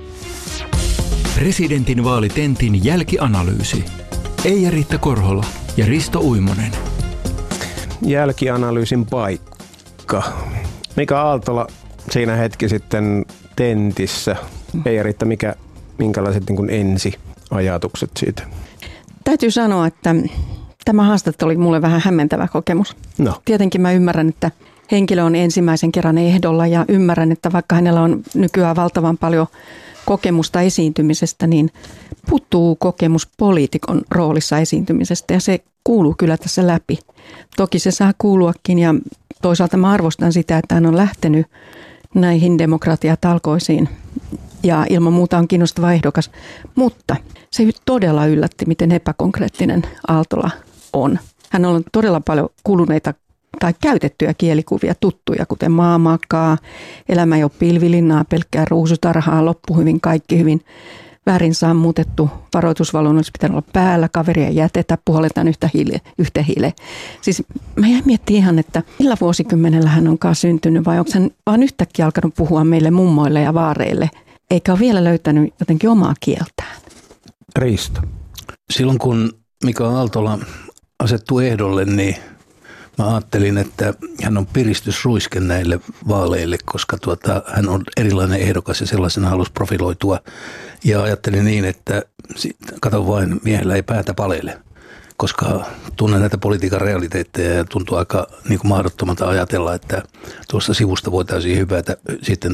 Presidentinvaalitentin jälkianalyysi. Eija-Riitta Korhola ja Risto Uimonen. Jälkianalyysin paikka. Mika Aaltola siinä hetki sitten tentissä. Eija-Riitta, minkälaiset niin kuin ensiajatukset siitä? Täytyy sanoa, että tämä haastattelu oli mulle vähän hämmentävä kokemus. No. Tietenkin mä ymmärrän, että henkilö on ensimmäisen kerran ehdolla ja ymmärrän, että vaikka hänellä on nykyään valtavan paljon kokemusta esiintymisestä, niin puuttuu kokemus poliitikon roolissa esiintymisestä ja se kuuluu kyllä tässä läpi. Toki se saa kuuluakin ja toisaalta mä arvostan sitä, että hän on lähtenyt näihin demokratiatalkoisiin ja ilman muuta on kiinnostava ehdokas, mutta se todella yllätti, miten epäkonkreettinen Aaltola on. Hän on todella paljon kuluneita tai käytettyjä kielikuvia tuttuja, kuten maa makaa, elämä ei ole pilvilinnaa, pelkkää ruusutarhaa, loppu hyvin, kaikki hyvin, väärin sammutettu, varoitusvalon olisi pitänyt olla päällä, kaveria jätetä, puhalletaan yhtä hiileen. Siis mä jäin miettimään ihan, että millä vuosikymmenellä hän onkaan syntynyt vai onko hän vaan yhtäkkiä alkanut puhua meille mummoille ja vaareille, eikä ole vielä löytänyt jotenkin omaa kieltään. Risto. Silloin kun Mika Aaltola asettui ehdolle, niin mä ajattelin, että hän on piristysruiske näille vaaleille, koska hän on erilainen ehdokas ja sellaisena halusi profiloitua. Ja ajattelin niin, että kato vain, miehellä ei päätä palele. koska tunnen näitä politiikan realiteetteja ja tuntuu aika niin kuin mahdottomalta ajatella, että tuossa sivusta voitaisiin hypätä sitten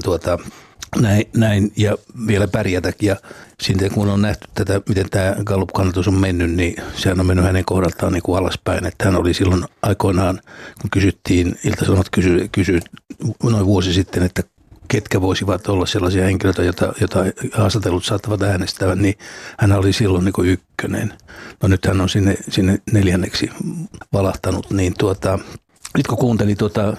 näin ja vielä pärjätäkin. Ja sitten kun on nähty tätä, miten tämä Gallup-kannatus on mennyt, niin sehän on mennyt hänen kohdaltaan niin kuin alaspäin. Että hän oli silloin aikoinaan, kun kysyttiin, Ilta-Sanomat kysyi noin vuosi sitten, että ketkä voisivat olla sellaisia henkilöitä, joita haastatellut saattavat äänestää, niin hän oli silloin niin kuin ykkönen. No nyt hän on sinne 4. valahtanut. Niin nyt kun kuuntelin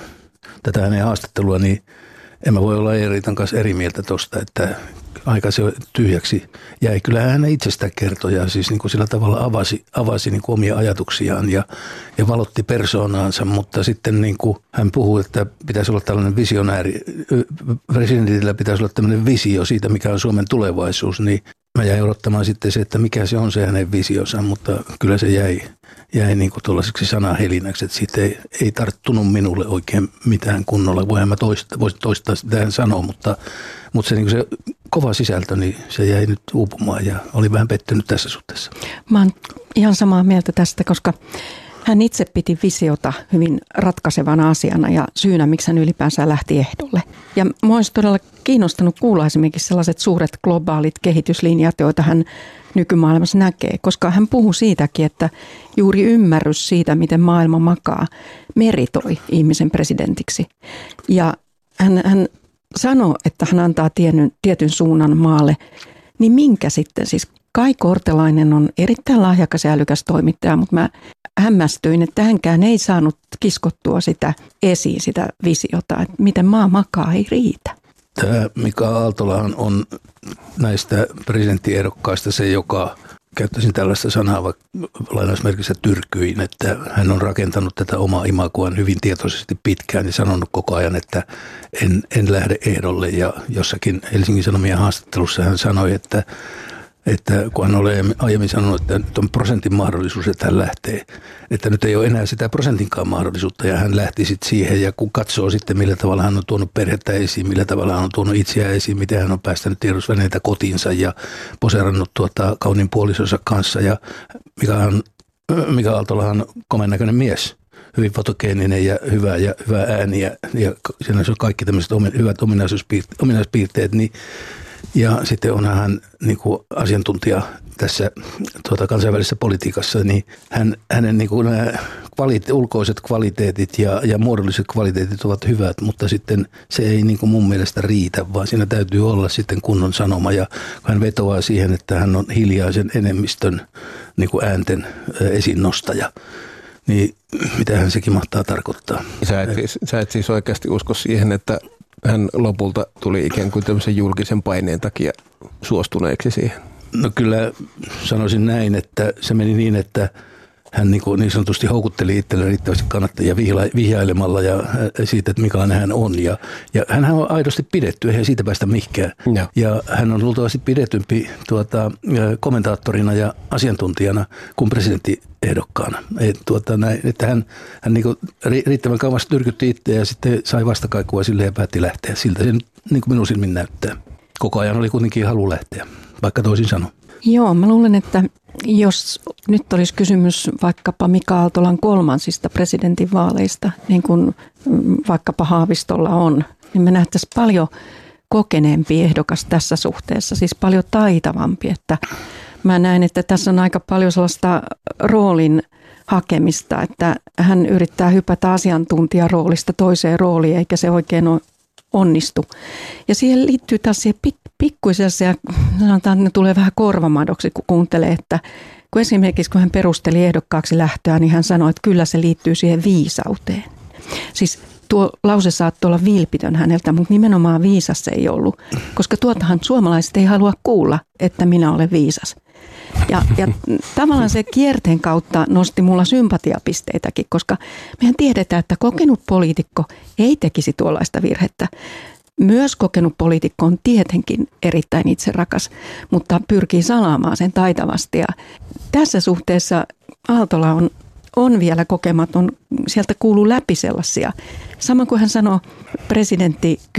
tätä hänen haastattelua, niin en mä voi olla Eeritan kanssa eri mieltä tuosta, että aika se tyhjäksi jäi. Kyllähän hän itsestä kertoi ja siis niin kuin sillä tavalla avasi niin kuin omia ajatuksiaan ja valotti persoonaansa, mutta sitten niin kuin hän puhui, että pitäisi olla tällainen visionääri, presidentillä pitäisi olla tämmöinen visio siitä, mikä on Suomen tulevaisuus, niin mä jäin odottamaan sitten se, että mikä se on se hänen visionsa, mutta kyllä se jäi niin kuin tuollaiseksi sanahelinäksi, että siitä ei tarttunut minulle oikein mitään kunnolla. Voisin toistaa sitä hän sanoo, mutta se, niin se kova sisältö, niin se jäi nyt uupumaan ja oli vähän pettynyt tässä suhteessa. Mä oon ihan samaa mieltä tästä, koska hän itse piti visiota hyvin ratkaisevana asiana ja syynä, miksi hän ylipäänsä lähti ehdolle. Ja mua olisi todella kiinnostanut kuulla esimerkiksi sellaiset suuret globaalit kehityslinjat, joita hän nykymaailmassa näkee, koska hän puhuu siitäkin, että juuri ymmärrys siitä, miten maailma makaa, meritoi ihmisen presidentiksi. Ja hän sanoi, että hän antaa tietyn suunnan maalle, niin minkä sitten? Siis Kai Kortelainen on erittäin lahjakas ja älykäs toimittaja, mutta mä hämmästyin, että hänkään ei saanut kiskottua sitä esiin, sitä visiota, että miten maa makaa ei riitä. Tämä Mika Aaltolahan on näistä presidenttiehdokkaista se, joka, käyttäisin tällaista sanaa lainausmerkissä tyrkyin, että hän on rakentanut tätä omaa imagoaan hyvin tietoisesti pitkään ja sanonut koko ajan, että en lähde ehdolle. Ja jossakin Helsingin Sanomien haastattelussa hän sanoi, että kun hän oli aiemmin sanonut, että nyt on prosentin mahdollisuus, että hän lähtee, että nyt ei ole enää sitä prosentinkaan mahdollisuutta ja hän lähti sitten siihen ja kun katsoo sitten millä tavalla hän on tuonut perhettä esiin, millä tavalla hän on tuonut itseään esiin, miten hän on päästänyt tiedotusvälineitä kotiinsa ja poseerannut kauniin puolisonsa kanssa ja Mika Aaltolahan on komeen näköinen mies, hyvin fotogeeninen ja hyvä ääni ja siinä on kaikki tämmöiset hyvät ominaispiirteet, niin ja sitten onhan hän niin kuin asiantuntija tässä kansainvälisessä politiikassa, niin hänen niin kuin nämä ulkoiset kvaliteetit ja muodolliset kvaliteetit ovat hyvät, mutta sitten se ei niin kuin mun mielestä riitä, vaan siinä täytyy olla sitten kunnon sanoma. Ja hän vetoaa siihen, että hän on hiljaisen enemmistön niin kuin äänten esiinnostaja. Niin mitähän sekin mahtaa tarkoittaa? Sä et siis oikeasti usko siihen, että hän lopulta tuli ikään kuin tämmöisen julkisen paineen takia suostuneeksi siihen? No kyllä sanoisin näin, että se meni niin, että hän niin sanotusti houkutteli itselleen riittävästi kannattajia vihjailemalla ja siitä, että minkälainen hän on. Ja hän on aidosti pidetty, eihän siitä päästä mihinkään. No. Ja hän on luultavasti pidetympi kommentaattorina ja asiantuntijana kuin presidenttiehdokkaana. Että hän niin riittävän kauas tyrkytti itseä ja sitten sai vastakaikua silleen ja päätti lähteä. Siltä se niin kuin minun silmin näyttää. Koko ajan oli kuitenkin halu lähteä, vaikka toisin sanoi. Joo, mä luulen, että jos nyt olisi kysymys vaikkapa Mika Aaltolan kolmansista presidentinvaaleista, niin kuin vaikkapa Haavistolla on, niin me nähtäisiin paljon kokeneempi ehdokas tässä suhteessa, siis paljon taitavampi. Että mä näen, että tässä on aika paljon sellaista roolin hakemista, että hän yrittää hypätä asiantuntijaroolista toiseen rooliin, eikä se oikein onnistu. Ja siihen liittyy taas siihen pikkuisen se, sanotaan, että ne tulee vähän korvamadoksi, kun kuuntelee, että kun esimerkiksi kun hän perusteli ehdokkaaksi lähtöä, niin hän sanoi, että kyllä se liittyy siihen viisauteen. Siis tuo lause saattoi olla vilpitön häneltä, mutta nimenomaan viisas se ei ollut, koska tuotahan suomalaiset ei halua kuulla, että minä olen viisas. Ja tavallaan se kierteen kautta nosti mulla sympatiapisteitäkin, koska mehän tiedetään, että kokenut poliitikko ei tekisi tuollaista virhettä. Myös kokenut poliitikko on tietenkin erittäin itserakas, mutta pyrkii salaamaan sen taitavasti. Ja tässä suhteessa Aaltola on vielä kokematon, sieltä kuuluu läpi sellaisia. Sama kuin hän sanoi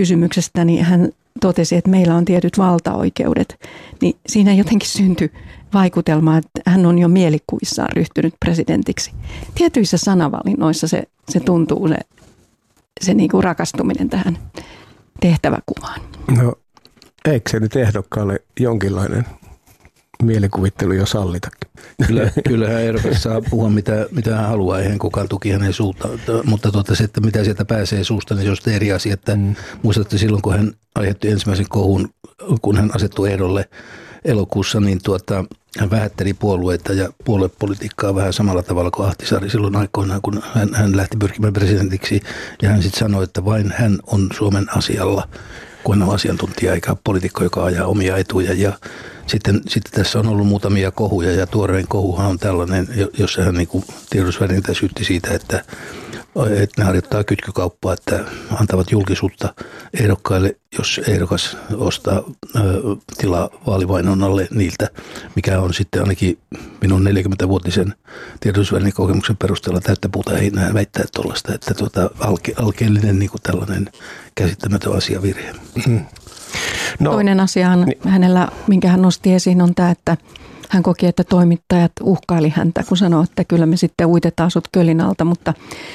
presidenttikysymyksestä, niin hän totesi, että meillä on tietyt valtaoikeudet. Niin siinä jotenkin syntyi vaikutelma, että hän on jo mielikuvissaan ryhtynyt presidentiksi. Tietyissä sanavalinnoissa se tuntuu se niin kuin rakastuminen tähän tehtäväkuvaan. No, eikö se nyt ehdokkaalle jonkinlainen mielikuvittelu jo sallitakin? Kyllähän ehdokas saa puhua mitä hän haluaa, eihän kukaan tuki hänen suuta, mutta se, että mitä sieltä pääsee suusta, niin se on sitten eri asia. Että muistatte silloin, kun hän aiheutti ensimmäisen kohun, kun hän asettui ehdolle elokuussa, niin hän vähätteli puolueita ja puoluepolitiikkaa vähän samalla tavalla kuin Ahtisaari silloin aikoinaan, kun hän lähti pyrkimään presidentiksi. Ja hän sitten sanoi, että vain hän on Suomen asialla, kun hän on asiantuntija eikä poliitikko, joka ajaa omia etuja. Ja sitten tässä on ollut muutamia kohuja ja tuorein kohuhan on tällainen, jossa hän niin tiedotusvälineitä syytti siitä, että ne harjoittaa kytkykauppaa, että antavat julkisuutta ehdokkaille, jos ehdokas ostaa tilaa vaalivainonnalle niiltä, mikä on sitten ainakin minun 40-vuotisen tiedotusvälinekokemuksen perusteella täyttä puuta. Ei näin väittää tuollaista, että alkeellinen niin tällainen käsittämätön asiavirhe. No, toinen asia hänellä, minkä hän nosti esiin, on tämä, että hän koki, että toimittajat uhkaili häntä, kun sanoi, että kyllä me sitten uitetaan sut kölin alta, mutta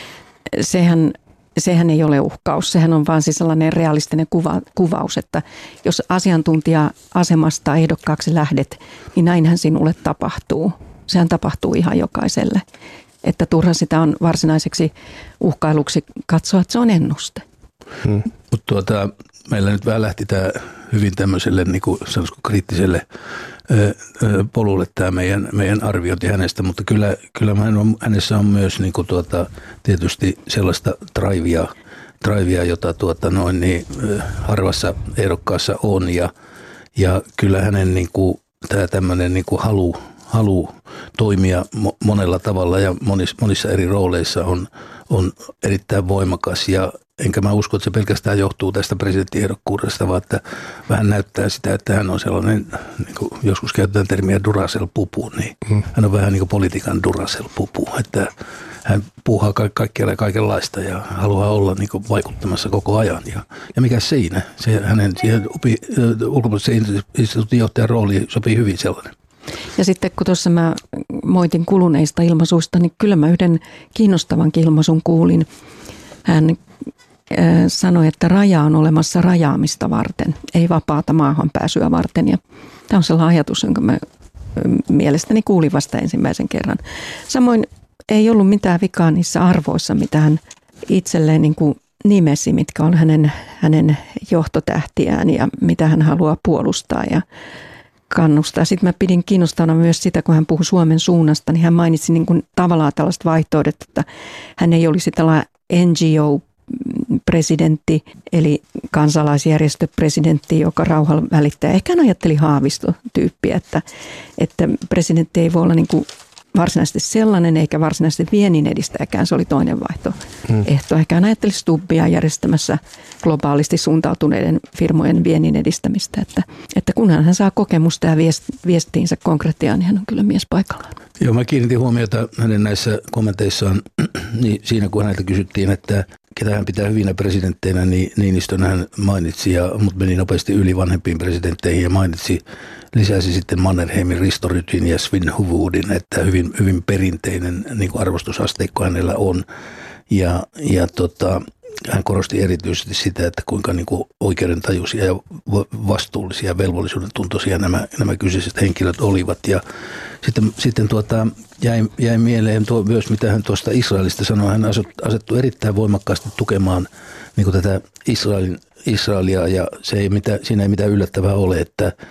sehän ei ole uhkaus. Sehän on vaan siis sellainen realistinen kuvaus, että jos asiantuntija-asemasta ehdokkaaksi lähdet, niin näinhän sinulle tapahtuu. Sehän tapahtuu ihan jokaiselle. Että turha sitä on varsinaiseksi uhkailuksi katsoa, että se on ennuste. Mutta meillä nyt vähän lähti tämä hyvin tämmöiselle, niin kuin sanoisiko, kriittiselle polulle tämä meidän arviointi hänestä, mutta kyllä hänessä on myös niin kuin tietysti sellaista drivea, jota harvassa ehdokkaassa on ja kyllä hänen niin kuin, tämä tämmöinen niin kuin halu toimia monella tavalla ja monissa eri rooleissa on erittäin voimakas ja enkä mä usko, että se pelkästään johtuu tästä presidenttiehdokkuudesta, vaan että vähän näyttää sitä, että hän on sellainen, niin kuin joskus käytetään termiä Duracell-pupu, niin hän on vähän niin kuin politiikan Duracell-pupu, että hän puuhaa kaikkialla kaikenlaista ja haluaa olla niin kuin vaikuttamassa koko ajan. Ja mikä siinä? Hänen ulkopuolisen instituutin johtajan rooli sopii hyvin sellainen. Ja sitten kun tuossa mä moitin kuluneista ilmaisuista, niin kyllä mä yhden kiinnostavan ilmaisun kuulin. Hän sanoi, että raja on olemassa rajaamista varten, ei vapaata maahanpääsyä varten. Ja tämä on sellainen ajatus, jonka mä mielestäni kuulin vasta ensimmäisen kerran. Samoin ei ollut mitään vikaa niissä arvoissa, mitä hän itselleen niin kuin nimesi, mitkä on hänen johtotähtiään ja mitä hän haluaa puolustaa ja kannustaa. Sitten mä pidin kiinnostavana myös sitä, kun hän puhui Suomen suunnasta, niin hän mainitsi niin kuin tavallaan tällaiset vaihtoehdot, että hän ei olisi tällainen NGO-presidentti, eli kansalaisjärjestöpresidentti, joka rauhan välittää. Ehkä hän ajatteli Haavisto-tyyppiä, että presidentti ei voi olla niin kuin varsinaisesti sellainen, eikä varsinaisesti viennin edistäjäkään. Se oli toinen vaihtoehto. Ehkä hän ajatteli Stubbia järjestämässä globaalisti suuntautuneiden firmojen viennin edistämistä. Että kunhan hän saa kokemusta ja viestiinsä konkretiaan, niin hän on kyllä mies paikallaan. Joo, mä kiinnitin huomiota hänen näissä kommenteissaan niin siinä, kun häneltä kysyttiin, että ketä hän pitää hyvinä presidentteinä, niin Niinistön hän mainitsi, mutta meni nopeasti yli vanhempiin presidentteihin ja lisäsi sitten Mannerheimin, Risto Rydin ja Sven Huvudin, että hyvin perinteinen niin kuin arvostusasteikko hänellä on. Ja hän korosti erityisesti sitä, että kuinka niin kuin oikeudentajuisia ja vastuullisia ja velvollisuuden tuntoisia nämä kyseiset henkilöt olivat. Ja sitten jäi mieleen myös, mitä hän tuosta Israelista sanoi. Hän asettui erittäin voimakkaasti tukemaan niin kuin tätä Israelia ja siinä ei mitään yllättävää ole,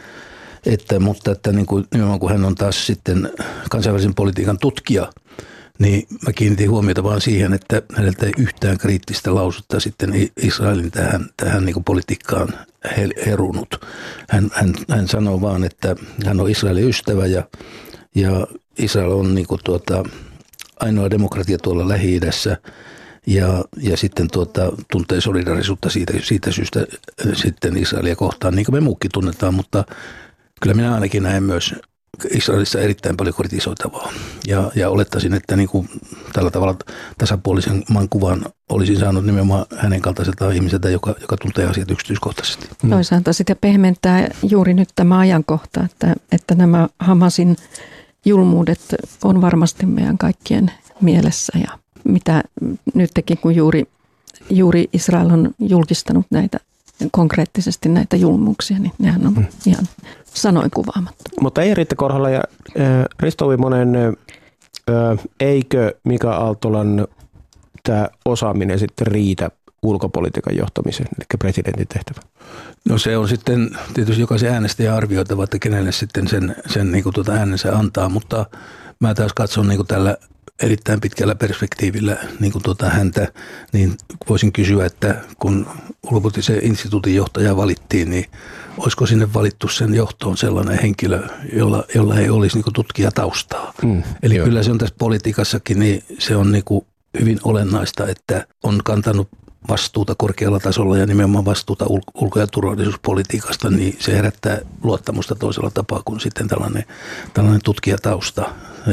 mutta niin kuin, nimenomaan kun hän on taas sitten kansainvälisen politiikan tutkija, niin mä kiinnitin huomiota vaan siihen, että häneltä ei yhtään kriittistä lausutta sitten Israelin tähän niin kuin politiikkaan herunut. Hän sanoo vaan, että hän on Israelin ystävä ja Israel on niin kuin ainoa demokratia tuolla Lähi-idässä ja sitten tuntee solidaarisuutta siitä syystä sitten Israelia kohtaan, niin kuin me muukin tunnetaan, mutta kyllä minä ainakin näen myös Israelissa erittäin paljon kritisoitavaa. Ja olettaisin, että niin kuin tällä tavalla tasapuolisemman kuvan olisin saanut nimenomaan hänen kaltaiselta ihmiseltä, joka tuntee asiat yksityiskohtaisesti. Toisaalta sitä pehmentää juuri nyt tämä ajankohta, että nämä Hamasin julmuudet on varmasti meidän kaikkien mielessä. Ja mitä nytkin, kun juuri Israel on julkistanut näitä konkreettisesti näitä julmuuksia, niin nehän on ihan sanoin kuvaamattomia. Mutta Riitta Korhola ja Risto Uimonen, eikö Mika Aaltolan tämä osaaminen sitten riitä ulkopolitiikan johtamiseen, eli presidentin tehtävä? No se on sitten tietysti jokaisen äänestäjän arvioitava, että kenelle sitten sen niin kuin äänensä antaa, mutta mä taas katson niin kuin tällä erittäin pitkällä perspektiivillä niin kuin häntä, niin voisin kysyä, että kun ulkopoliittisen instituutin johtaja valittiin, niin olisiko sinne valittu sen johtoon sellainen henkilö, jolla ei olisi niin kuin tutkijataustaa. Eli kyllä se on tässä politiikassakin, niin se on niin kuin hyvin olennaista, että on kantanut vastuuta korkealla tasolla ja nimenomaan vastuuta ulko- ja turvallisuuspolitiikasta, niin se herättää luottamusta toisella tapaa kuin sitten tällainen tutkijatausta.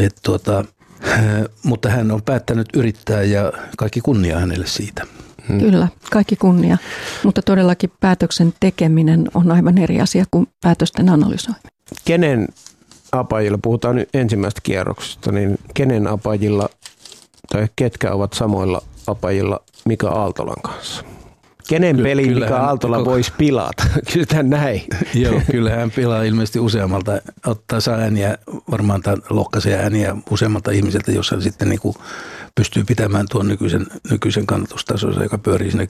Mutta hän on päättänyt yrittää ja kaikki kunnia hänelle siitä. Kyllä, kaikki kunnia, mutta todellakin päätöksen tekeminen on aivan eri asia kuin päätösten analysoiminen. Kenen apajilla, puhutaan nyt ensimmäistä kierroksesta, niin kenen apajilla tai ketkä ovat samoilla apajilla Mika Aaltolan kanssa? Kenen peli Mika Aaltola voisi pilata? Kysytään näin. Joo, kyllä hän pilaa ilmeisesti useammalta, saa ääniä, varmaan lohkaisee ääniä useammalta ihmiseltä, jos hän sitten niin kuin pystyy pitämään tuon nykyisen kannatustasonsa, joka pyörii sinne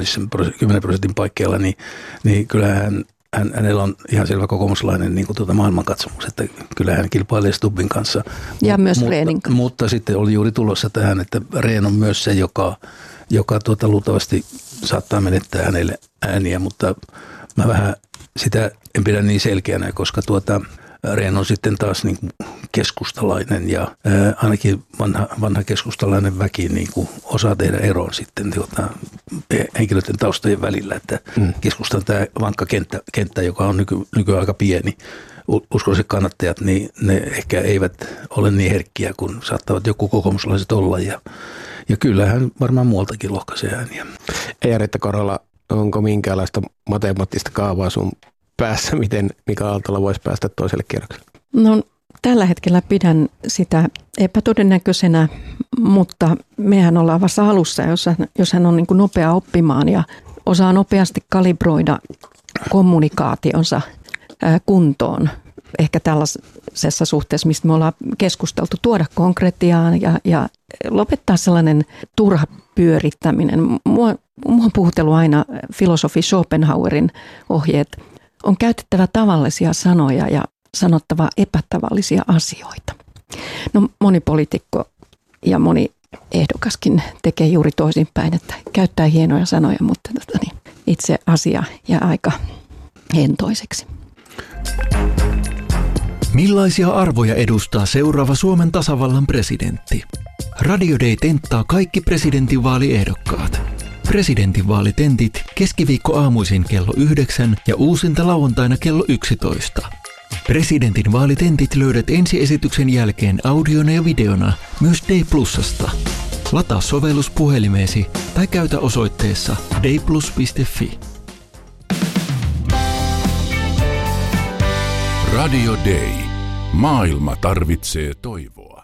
10% paikkeilla, niin kyllähän hänellä on ihan selvä kokoomuslainen niin kuin maailmankatsomus, että kyllä hän kilpailee Stubbin kanssa. Ja myös Rehnin kanssa. Mutta sitten oli juuri tulossa tähän, että Rehn on myös se, joka luultavasti saattaa menettää hänelle ääniä, mutta mä vähän sitä en pidä niin selkeänä, koska Rehn on sitten taas niin kuin keskustalainen ja ainakin vanha keskustalainen väki niin kuin osaa tehdä eron sitten henkilöiden taustojen välillä, että keskustan tämä vankka kenttä, joka on nykyään aika pieni, uskolliset kannattajat, niin ne ehkä eivät ole niin herkkiä kuin saattavat joku kokoomuslaiset olla ja kyllähän varmaan muualtakin lohkaisee ääniä. Riitta Korhola, onko minkäänlaista matemaattista kaavaa sun päässä, miten Mika Aaltola voisi päästä toiselle kierrokselle? No tällä hetkellä pidän sitä epätodennäköisenä, mutta mehän ollaan vasta alussa, jos hän on niin kuin nopea oppimaan ja osaa nopeasti kalibroida kommunikaationsa kuntoon. Ehkä tällaisessa suhteessa, mistä me ollaan keskusteltu, tuoda konkretiaan ja lopettaa sellainen turha pyörittäminen. Mua on puhutellut aina filosofi Schopenhauerin ohjeet. On käytettävä tavallisia sanoja ja sanottava epätavallisia asioita. No moni poliitikko ja moni ehdokaskin tekee juuri toisinpäin, että käyttää hienoja sanoja, mutta itse asia jää aika hentoiseksi. Millaisia arvoja edustaa seuraava Suomen tasavallan presidentti? Radio Day tenttaa kaikki presidentinvaaliehdokkaat. Presidentinvaalitentit keskiviikko aamuisin kello 9 ja uusinta lauantaina kello 11. Presidentinvaalitentit löydät ensiesityksen jälkeen audiona ja videona myös Day Plusasta. Lataa sovellus puhelimeesi tai käytä osoitteessa dayplus.fi. Radio Day. Maailma tarvitsee toivoa.